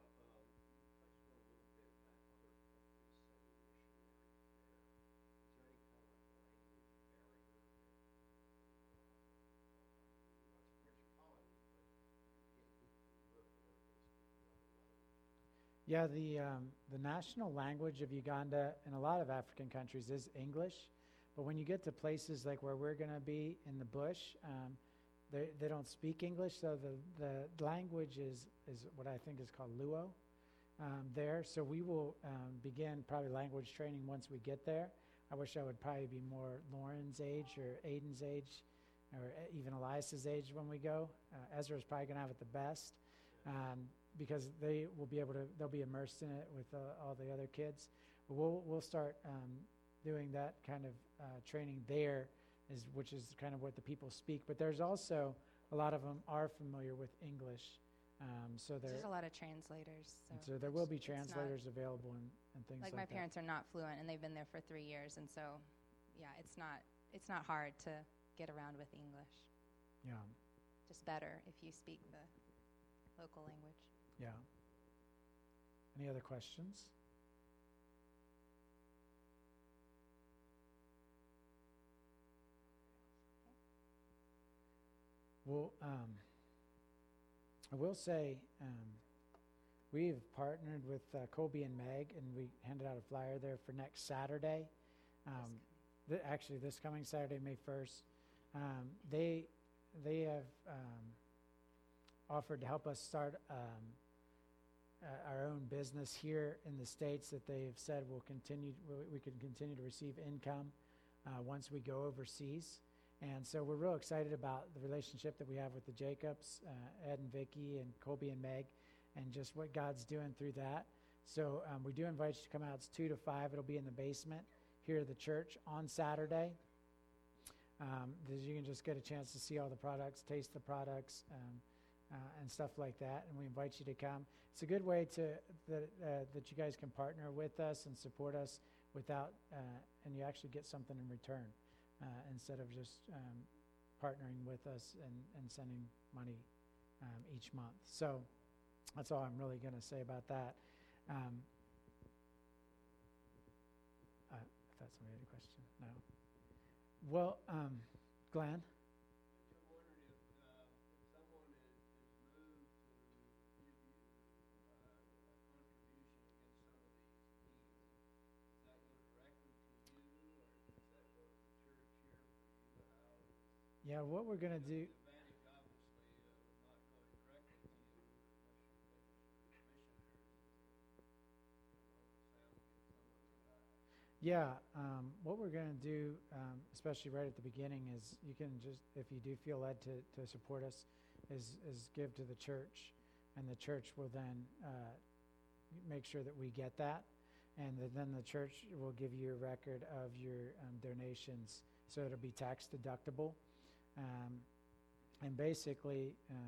Yeah, the national language of Uganda and a lot of African countries is English, but when you get to places like where we're going to be in the bush, they don't speak English, so the language is what I think is called Luo there. So we will begin probably language training once we get there. I wish I would probably be more Lauren's age or Aiden's age or even Elias's age when we go. Ezra's probably going to have it the best because they'll be immersed in it with all the other kids. But we'll start doing that kind of training there, which is kind of what the people speak. But there's also a lot of them are familiar with English. So there's a lot of translators. So there will be translators available and things like that. Like my parents are not fluent, and they've been there for 3 years, and so, yeah, it's not hard to get around with English. Yeah. Just better if you speak the local language. Yeah. Any other questions? Well, I will say we've partnered with Colby and Meg, and we handed out a flyer there for next Saturday. Actually, this coming Saturday, May 1st. They have offered to help us start our own business here in the States that they've said we can continue to receive income once we go overseas. And so we're real excited about the relationship that we have with the Jacobs, Ed and Vicky and Colby and Meg, and just what God's doing through that. So we do invite you to come out. It's 2 to 5. It'll be in the basement here at the church on Saturday. You can just get a chance to see all the products, taste the products, and stuff like that. And we invite you to come. It's a good way that you guys can partner with us and support us and you actually get something in return. Instead of just partnering with us and sending money each month. So that's all I'm really going to say about that. I thought somebody had a question. No. Well, Glenn? Yeah, what we're going to do. Yeah, what we're going to do, especially right at the beginning, is you can just, if you do feel led to support us, is give to the church, and the church will then make sure that we get that, and then the church will give you a record of your donations, so it'll be tax deductible. And basically,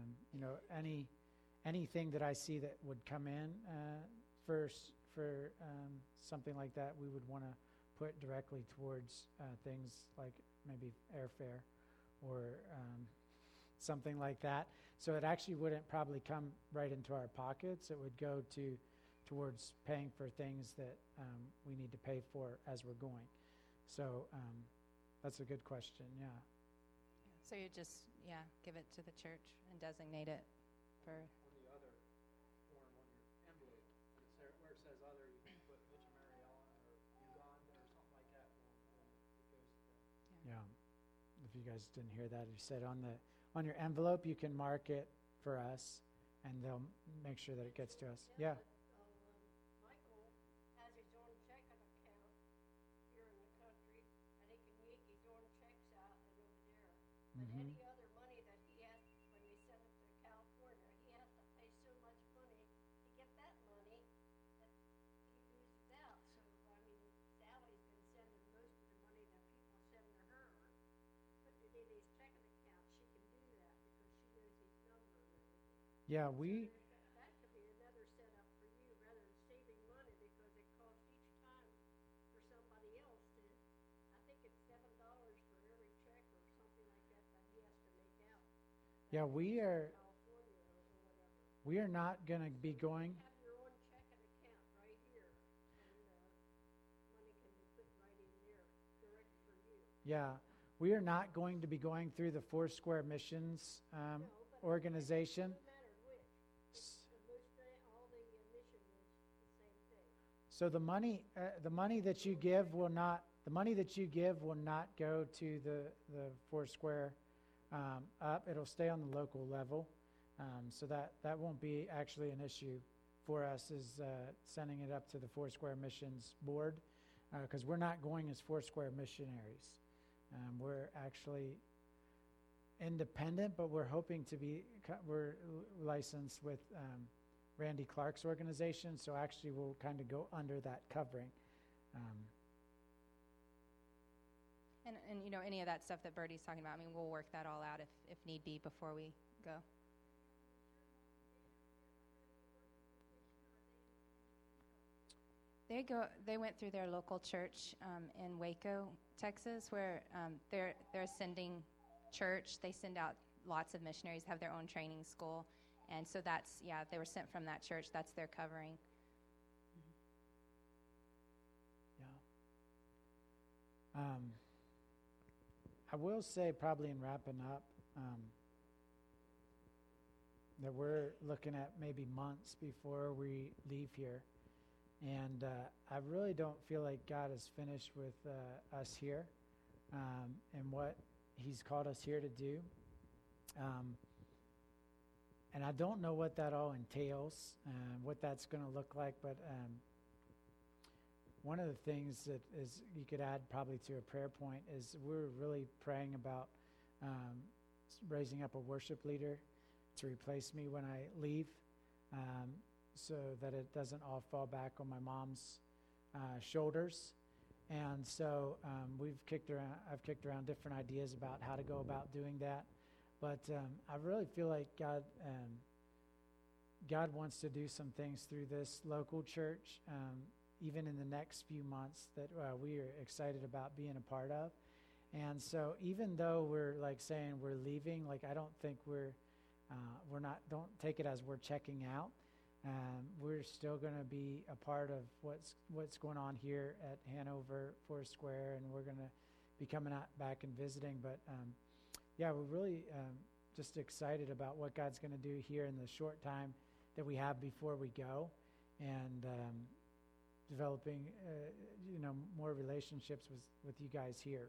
anything that I see that would come in for something like that, we would want to put directly towards things like maybe airfare or something like that. So it actually wouldn't probably come right into our pockets. It would go towards paying for things that we need to pay for as we're going. So that's a good question, yeah. So you just, give it to the church and designate it for... On the other form on your envelope, where it says other, you can put Mitch and Mary Ellen or Uganda or something like that. It goes to them. Yeah. If you guys didn't hear that, you said on your envelope, you can mark it for us, and they'll make sure that it gets to us. Yeah. Michael has his own checking account here in the country, and he can yank his own checks out and over there. But any other money that he has, when they send it to California, he has to pay so much money to get that money that he loses out. So, I mean, Sally's been sending most of the money that people send to her, putting it in his checking account. She can do that because she knows his number and everything. Yeah, That could be another setup for you, rather than saving money, because it costs each time for somebody else to, I think it's $7 for every check or something like that he has to make out. Yeah, we are California or whatever. we are not going to be going. You have your own checking account right here, and money can be put right in there, direct for you. Yeah, we are not going to be going through the Foursquare Missions organization. No matter which, all the mission is the same thing. So the money that you give will not go to the Foursquare up. It'll stay on the local level. So that won't be actually an issue for us, is sending it up to the Foursquare Missions Board, because we're not going as Foursquare missionaries. We're actually independent, but we're hoping to be, we're licensed with Randy Clark's organization, so actually we'll kind of go under that covering. And you know, any of that stuff that Bertie's talking about, I mean, we'll work that all out if need be before we go. They went through their local church in Waco, Texas, where they're sending church. They send out lots of missionaries, have their own training school. And so that's, yeah, they were sent from that church. That's their covering. Yeah. I will say, probably in wrapping up, that we're looking at maybe months before we leave here. And I really don't feel like God is finished with us here and what He's called us here to do. And I don't know what that all entails, what that's going to look like, but one of the things that is you could add probably to a prayer point is we're really praying about raising up a worship leader to replace me when I leave, so that it doesn't all fall back on my mom's shoulders. And so I've kicked around different ideas about how to go about doing that. But I really feel like God wants to do some things through this local church, even in the next few months, that we are excited about being a part of. And so even though we're like saying we're leaving, like I don't think we're not, don't take it as we're checking out. We're still going to be a part of what's going on here at Hanover Foursquare, and we're going to be coming out back and visiting. But yeah, we're really just excited about what God's going to do here in the short time that we have before we go, and developing more relationships with you guys here.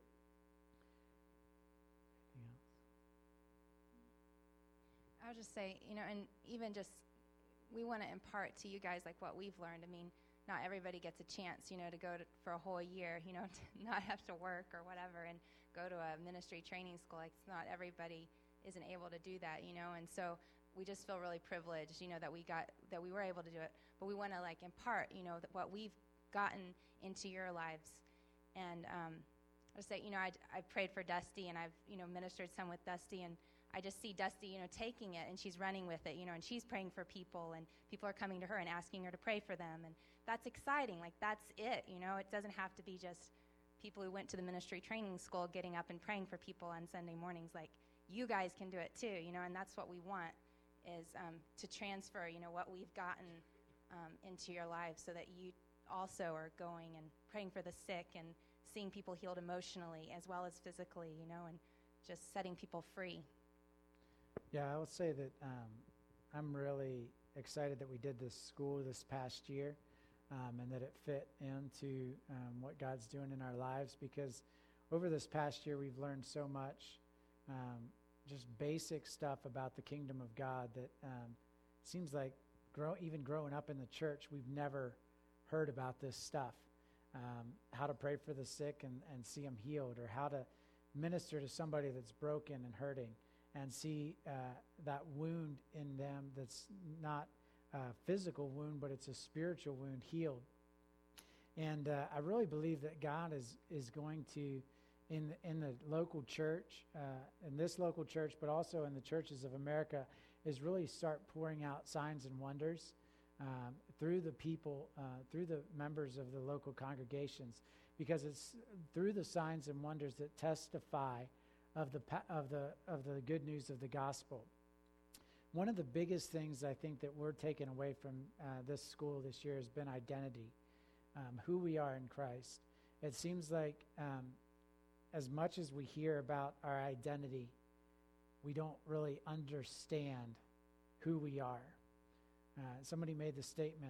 I would just say, and even just, we want to impart to you guys like what we've learned. I mean, not everybody gets a chance, to go for a whole year, to not have to work or whatever and go to a ministry training school. Like, it's not everybody isn't able to do that, and so we just feel really privileged, that we were able to do it. But we want to like impart, that what we've gotten into your lives. And I would say, I prayed for Dusty, and I've, ministered some with Dusty, and I just see Dusty, taking it, and she's running with it, and she's praying for people, and people are coming to her and asking her to pray for them, and that's exciting. Like, that's it, It doesn't have to be just people who went to the ministry training school getting up and praying for people on Sunday mornings. Like, you guys can do it too, and that's what we want, is to transfer, what we've gotten into your lives, so that you also are going and praying for the sick and seeing people healed emotionally as well as physically, and just setting people free. Yeah, I would say that I'm really excited that we did this school this past year, and that it fit into what God's doing in our lives, because over this past year we've learned so much, just basic stuff about the kingdom of God that seems like even growing up in the church, we've never heard about this stuff. How to pray for the sick and see them healed, or how to minister to somebody that's broken and hurting, and see that wound in them that's not a physical wound, but it's a spiritual wound healed. And I really believe that God is going to, in the local church, in this local church, but also in the churches of America, is really start pouring out signs and wonders through the people, through the members of the local congregations, because it's through the signs and wonders that testify of the good news of the gospel. One of the biggest things I think that we're taking away from this school this year has been identity, who we are in Christ. It seems like as much as we hear about our identity, we don't really understand who we are. Somebody made the statement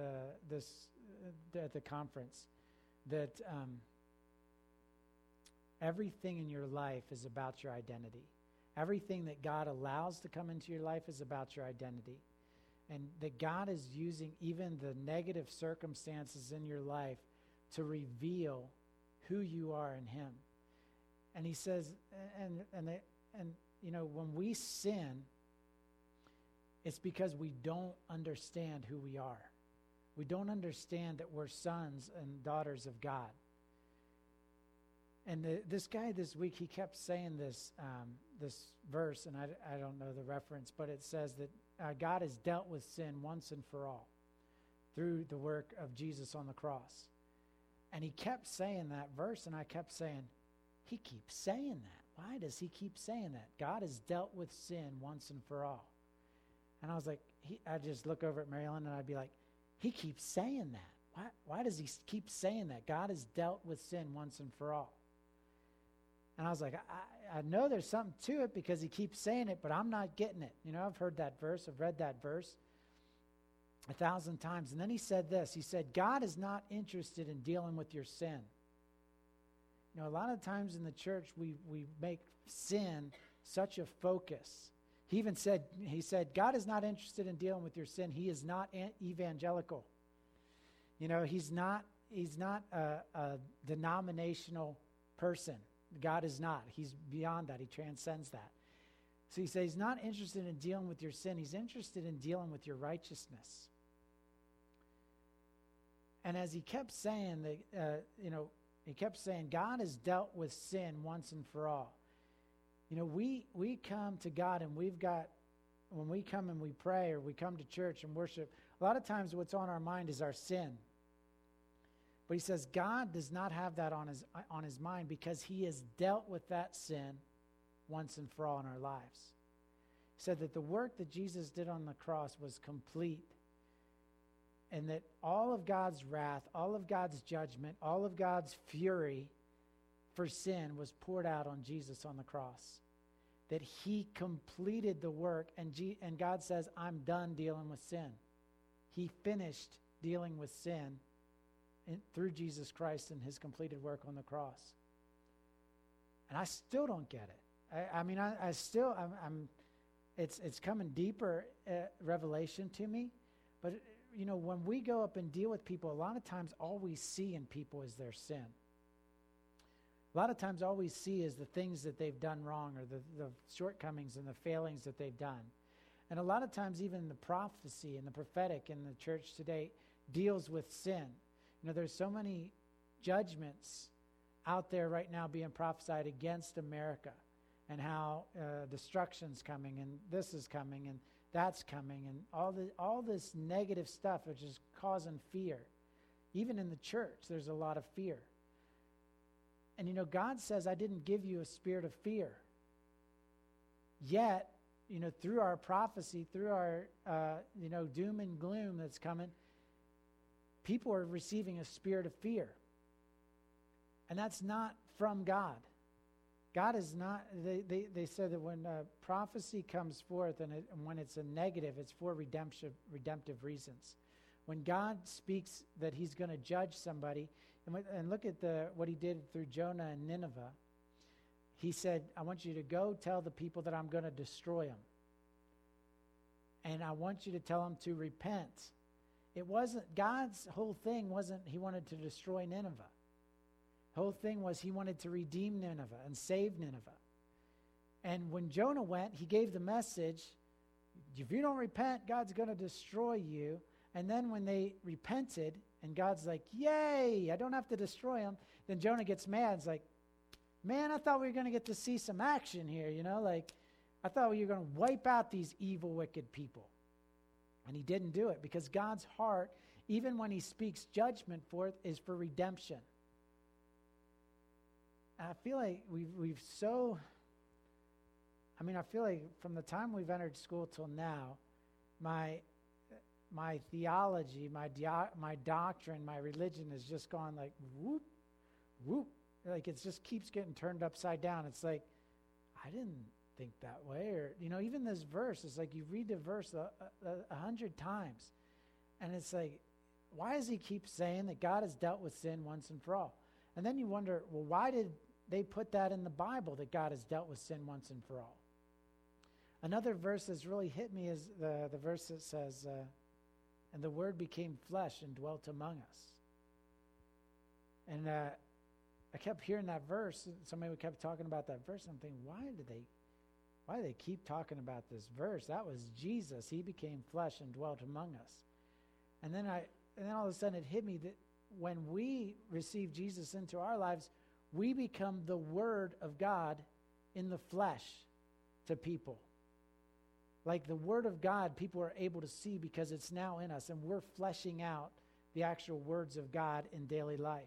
at the conference that everything in your life is about your identity. Everything that God allows to come into your life is about your identity. And that God is using even the negative circumstances in your life to reveal who you are in Him. And He says, and when we sin, it's because we don't understand who we are. We don't understand that we're sons and daughters of God. And this guy this week, he kept saying this verse, and I don't know the reference, but it says that God has dealt with sin once and for all through the work of Jesus on the cross. And he kept saying that verse, and I kept saying, he keeps saying that. Why does he keep saying that? God has dealt with sin once and for all. And I was like, I'd just look over at Marilyn, and I'd be like, he keeps saying that. Why does he keep saying that? God has dealt with sin once and for all. And I was like, I know there's something to it because he keeps saying it, but I'm not getting it. I've heard that verse. I've read that verse 1,000 times. And then he said this. He said, God is not interested in dealing with your sin. A lot of times in the church, we make sin such a focus. He said, God is not interested in dealing with your sin. He is not evangelical. He's not a denominational person. God is not. He's beyond that. He transcends that. So he says he's not interested in dealing with your sin. He's interested in dealing with your righteousness. And as he kept saying, he kept saying, God has dealt with sin once and for all. We come to God, and when we come and we pray, or we come to church and worship, a lot of times what's on our mind is our sin. But he says God does not have that on his mind because he has dealt with that sin once and for all in our lives. He said that the work that Jesus did on the cross was complete, and that all of God's wrath, all of God's judgment, all of God's fury for sin was poured out on Jesus on the cross. That he completed the work, and God says, I'm done dealing with sin. He finished dealing with sin through Jesus Christ and his completed work on the cross. And I still don't get it. It's coming deeper revelation to me. But, when we go up and deal with people, a lot of times all we see in people is their sin. A lot of times all we see is the things that they've done wrong, or the shortcomings and the failings that they've done. And a lot of times even the prophecy and the prophetic in the church today deals with sin. There's so many judgments out there right now being prophesied against America, and how destruction's coming, and this is coming, and that's coming, and all this negative stuff, which is causing fear. Even in the church, there's a lot of fear. And God says, I didn't give you a spirit of fear. Yet, through our prophecy, through our doom and gloom that's coming, people are receiving a spirit of fear. And that's not from God. God is not, they said that when prophecy comes forth, and when it's a negative, it's for redemptive reasons. When God speaks that he's going to judge somebody, and look at what he did through Jonah and Nineveh. He said, I want you to go tell the people that I'm going to destroy them. And I want you to tell them to repent. It wasn't, God's whole thing wasn't he wanted to destroy Nineveh. The whole thing was he wanted to redeem Nineveh and save Nineveh. And when Jonah went, he gave the message, if you don't repent, God's going to destroy you. And then when they repented, and God's like, yay, I don't have to destroy them, then Jonah gets mad. It's like, man, I thought we were going to get to see some action here, I thought we were going to wipe out these evil, wicked people. And he didn't do it, because God's heart, even when he speaks judgment forth, is for redemption. And I feel like I feel like from the time we've entered school till now, my theology, my doctrine, my religion has just gone like whoop, whoop. Like it just keeps getting turned upside down. It's like, I didn't think that way. Or, even this verse, it's like you read the verse 100 times. And it's like, why does he keep saying that God has dealt with sin once and for all? And then you wonder, well, why did they put that in the Bible, that God has dealt with sin once and for all? Another verse that's really hit me is the verse that says, and the Word became flesh and dwelt among us. And I kept hearing that verse. Somebody kept talking about that verse. And I'm thinking, why do they keep talking about this verse? That was Jesus. He became flesh and dwelt among us. And then all of a sudden it hit me that when we receive Jesus into our lives, we become the Word of God in the flesh to people. Like the Word of God, people are able to see because it's now in us, and we're fleshing out the actual words of God in daily life.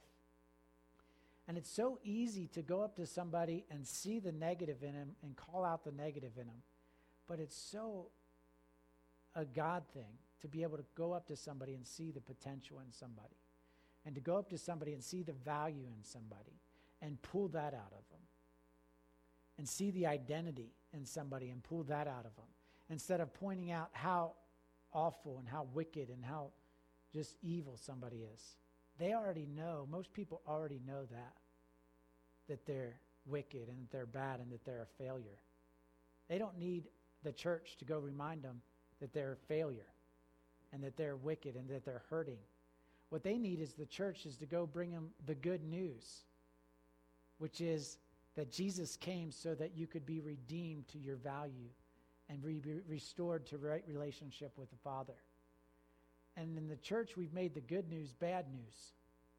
And it's so easy to go up to somebody and see the negative in him and call out the negative in him. But it's so a God thing to be able to go up to somebody and see the potential in somebody. And to go up to somebody and see the value in somebody and pull that out of them. And see the identity in somebody and pull that out of them. Instead of pointing out how awful and how wicked and how just evil somebody is. They already know, most people already know that they're wicked and that they're bad and that they're a failure. They don't need the church to go remind them that they're a failure and that they're wicked and that they're hurting. What they need is the church is to go bring them the good news, which is that Jesus came so that you could be redeemed to your value and be restored to right relationship with the Father. And in the church, we've made the good news bad news.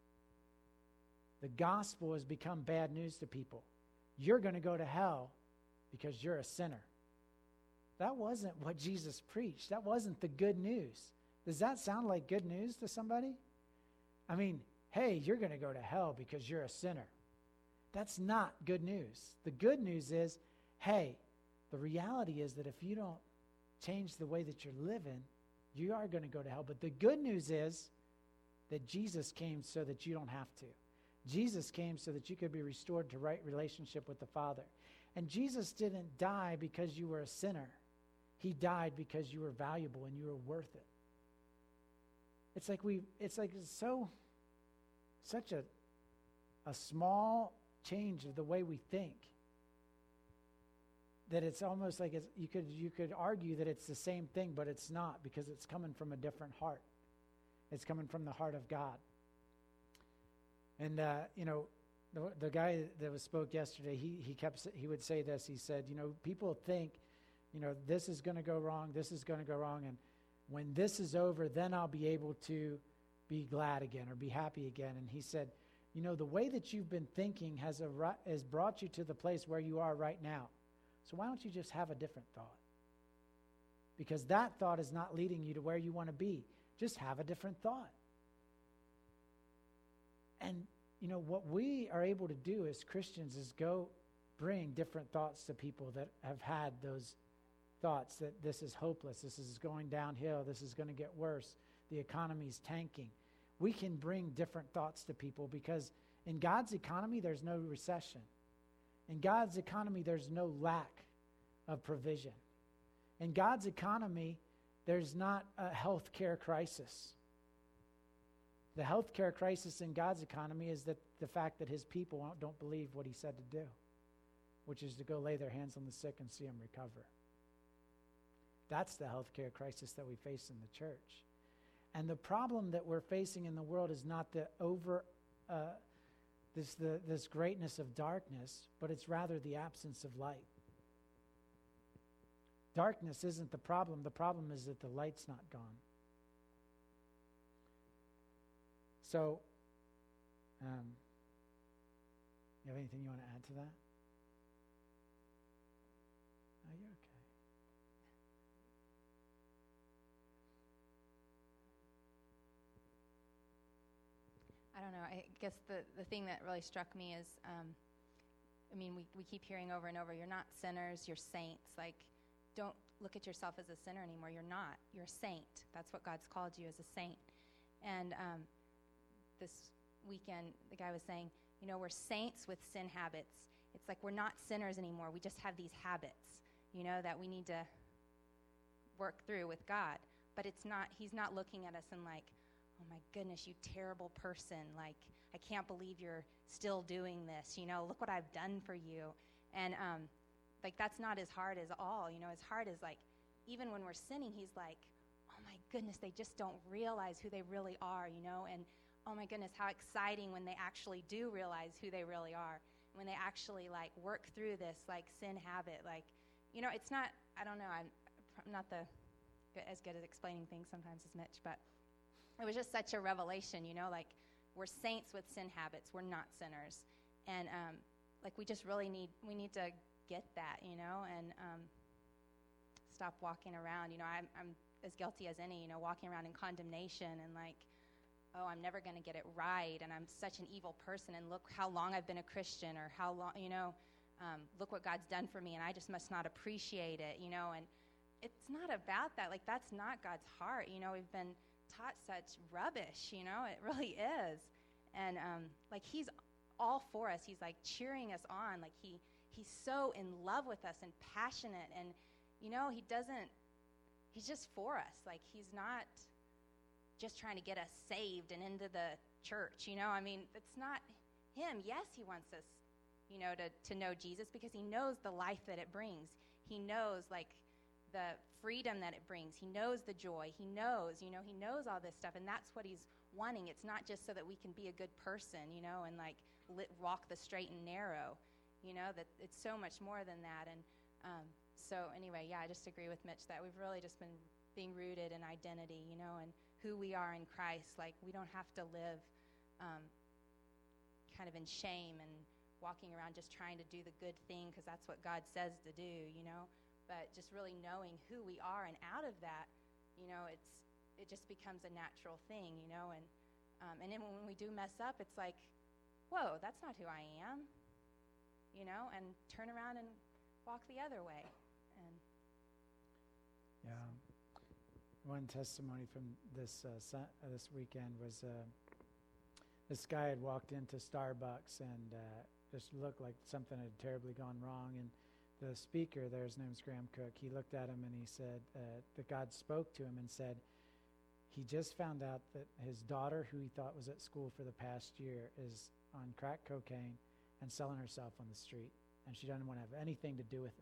The gospel has become bad news to people. You're going to go to hell because you're a sinner. That wasn't what Jesus preached. That wasn't the good news. Does that sound like good news to somebody? I mean, hey, you're going to go to hell because you're a sinner. That's not good news. The good news is, hey, the reality is that if you don't change the way that you're living, you are going to go to hell. But the good news is that Jesus came so that you don't have to. Jesus came so that you could be restored to right relationship with the Father. And Jesus didn't die because you were a sinner. He died because you were valuable and you were worth it. It's such a small change of the way we think that it's almost like you could argue that it's the same thing, but it's not, because it's coming from a different heart. It's coming from the heart of God. And the guy that spoke yesterday, he would say this. He said, people think, this is going to go wrong, this is going to go wrong, and when this is over, then I'll be able to be glad again or be happy again. And he said, the way that you've been thinking has brought you to the place where you are right now. So why don't you just have a different thought? Because that thought is not leading you to where you want to be. Just have a different thought. And, what we are able to do as Christians is go bring different thoughts to people that have had those thoughts that this is hopeless, this is going downhill, this is going to get worse, the economy's tanking. We can bring different thoughts to people because in God's economy, there's no recession. In God's economy, there's no lack of provision. In God's economy, there's not a health care crisis. The health care crisis in God's economy is that the fact that his people don't believe what he said to do, which is to go lay their hands on the sick and see them recover. That's the health care crisis that we face in the church. And the problem that we're facing in the world is not this greatness of darkness, but it's rather the absence of light. Darkness isn't the problem. The problem is that the light's not gone. So, you have anything you want to add to that? No, you're okay. I don't know. I guess the thing that really struck me is, we keep hearing over and over, you're not sinners, you're saints. Like, don't look at yourself as a sinner anymore. You're not. You're a saint. That's what God's called you, as a saint. And this weekend, the guy was saying, we're saints with sin habits. It's like we're not sinners anymore. We just have these habits, that we need to work through with God. But he's not looking at us and like, oh my goodness, you terrible person. Like, I can't believe you're still doing this. Look what I've done for you. And that's not his heart at all. His heart is like, even when we're sinning, he's like, oh my goodness, they just don't realize who they really are, and oh my goodness, how exciting when they actually do realize who they really are. When they actually work through this sin habit, it's not, I don't know, I'm not as good at explaining things sometimes as Mitch, but it was just such a revelation, like we're saints with sin habits. We're not sinners. And like we just really need to get that, and stop walking around. I'm as guilty as any, walking around in condemnation and like, oh, I'm never going to get it right, and I'm such an evil person, and look how long I've been a Christian, or how long, look what God's done for me, and I just must not appreciate it, and it's not about that. Like, that's not God's heart. We've been taught such rubbish, it really is. And like, he's all for us. He's like cheering us on. Like, he's so in love with us and passionate, and he's just for us. Like, he's not just trying to get us saved and into the church, it's not him. Yes, he wants us, to know Jesus, because he knows the life that it brings. He knows, like, the freedom that it brings. He knows the joy. He knows, he knows all this stuff, and that's what he's wanting. It's not just so that we can be a good person, and like walk the straight and narrow, that it's so much more than that. And so anyway, yeah, I just agree with Mitch that we've really just been being rooted in identity, and who we are in Christ. Like, we don't have to live kind of in shame and walking around just trying to do the good thing because that's what God says to do, but just really knowing who we are, and out of that, it just becomes a natural thing, and then when we do mess up, it's like, whoa, that's not who I am, and turn around and walk the other way. And yeah. One testimony from this weekend was this guy had walked into Starbucks and just looked like something had terribly gone wrong. And the speaker there, his name's Graham Cook, he looked at him and he said that God spoke to him and said he just found out that his daughter, who he thought was at school for the past year, is on crack cocaine and selling herself on the street, and she doesn't want to have anything to do with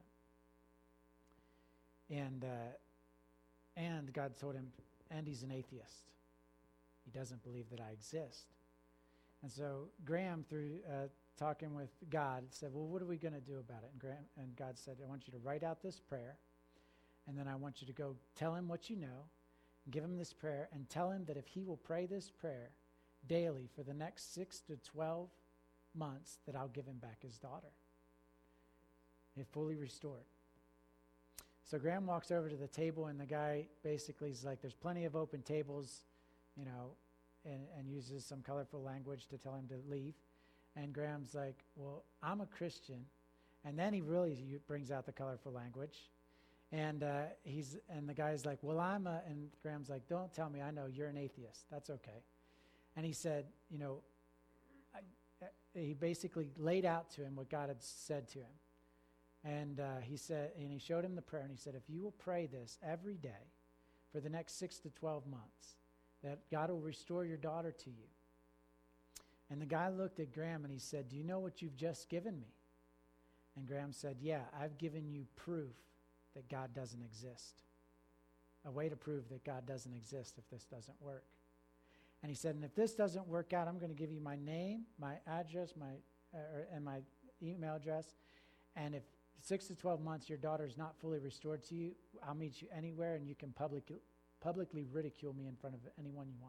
him. And God told him, and he's an atheist. He doesn't believe that I exist. And so Graham, through talking with God, said, well, what are we going to do about it? And God said, I want you to write out this prayer, and then I want you to go tell him what you know, give him this prayer, and tell him that if he will pray this prayer daily for the next 6 to 12 months, that I'll give him back his daughter. If fully restored. So Graham walks over to the table, and the guy basically is like, there's plenty of open tables, and uses some colorful language to tell him to leave. And Graham's like, well, I'm a Christian. And then he really brings out the colorful language. And the guy's like, well, and Graham's like, don't tell me, I know you're an atheist. That's okay. And he said, he basically laid out to him what God had said to him. And he showed him the prayer, and he said, if you will pray this every day for the next 6 to 12 months, that God will restore your daughter to you. And the guy looked at Graham and he said, do you know what you've just given me? And Graham said, yeah, I've given you proof that God doesn't exist. A way to prove that God doesn't exist if this doesn't work. And he said, and if this doesn't work out, I'm going to give you my name, my address, and my email address. And if 6 to 12 months your daughter is not fully restored to you, I'll meet you anywhere, and you can publicly ridicule me in front of anyone you want.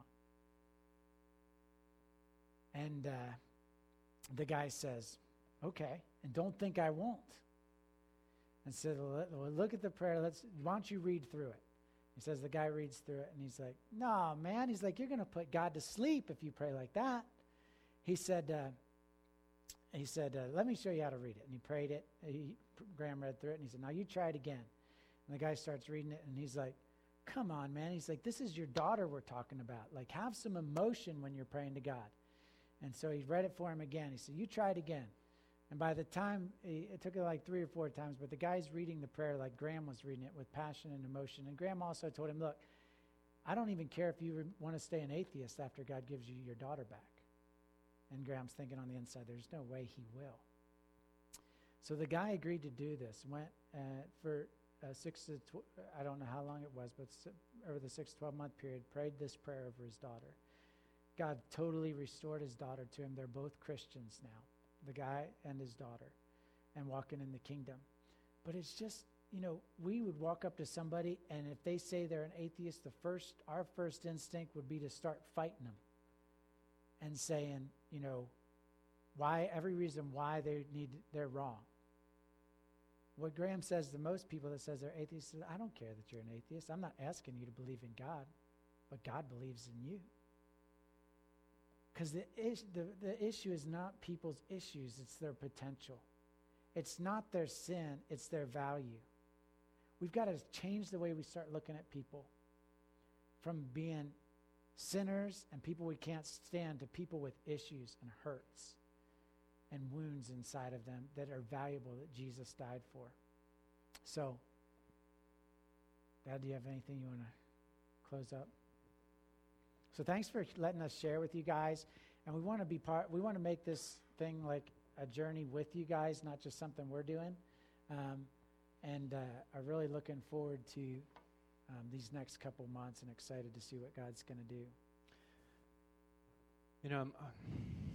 And the guy says, okay, and don't think I won't. And said, well, look at the prayer. Why don't you read through it? He says the guy reads through it, and he's like, no, man. He's like, you're going to put God to sleep if you pray like that. He said, let me show you how to read it. And he prayed it. Graham read through it, and he said, now you try it again. And the guy starts reading it, and he's like, come on, man. He's like, this is your daughter we're talking about. Like, have some emotion when you're praying to God. And so he read it for him again. He said, you try it again. And by the time, it took it like 3 or 4 times, but the guy's reading the prayer like Graham was reading it with passion and emotion. And Graham also told him, look, I don't even care if you want to stay an atheist after God gives you your daughter back. And Graham's thinking on the inside, there's no way he will. So the guy agreed to do this, went for 6 to I don't know how long it was, but over the 6 to 12 month period, prayed this prayer over his daughter. God totally restored his daughter to him. They're both Christians now, the guy and his daughter, and walking in the kingdom. But it's just we would walk up to somebody, and if they say they're an atheist, our first instinct would be to start fighting them and saying, every reason why they're wrong. What Graham says to most people that says they're atheists is, I don't care that you're an atheist. I'm not asking you to believe in God, but God believes in you. Because the issue is not people's issues, it's their potential. It's not their sin, it's their value. We've got to change the way we start looking at people from being sinners and people we can't stand to people with issues and hurts and wounds inside of them that are valuable, that Jesus died for. So, Dad, do you have anything you want to close up? So thanks for letting us share with you guys. And we want to make this thing like a journey with you guys, not just something we're doing. And are really looking forward to these next couple months and excited to see what God's going to do.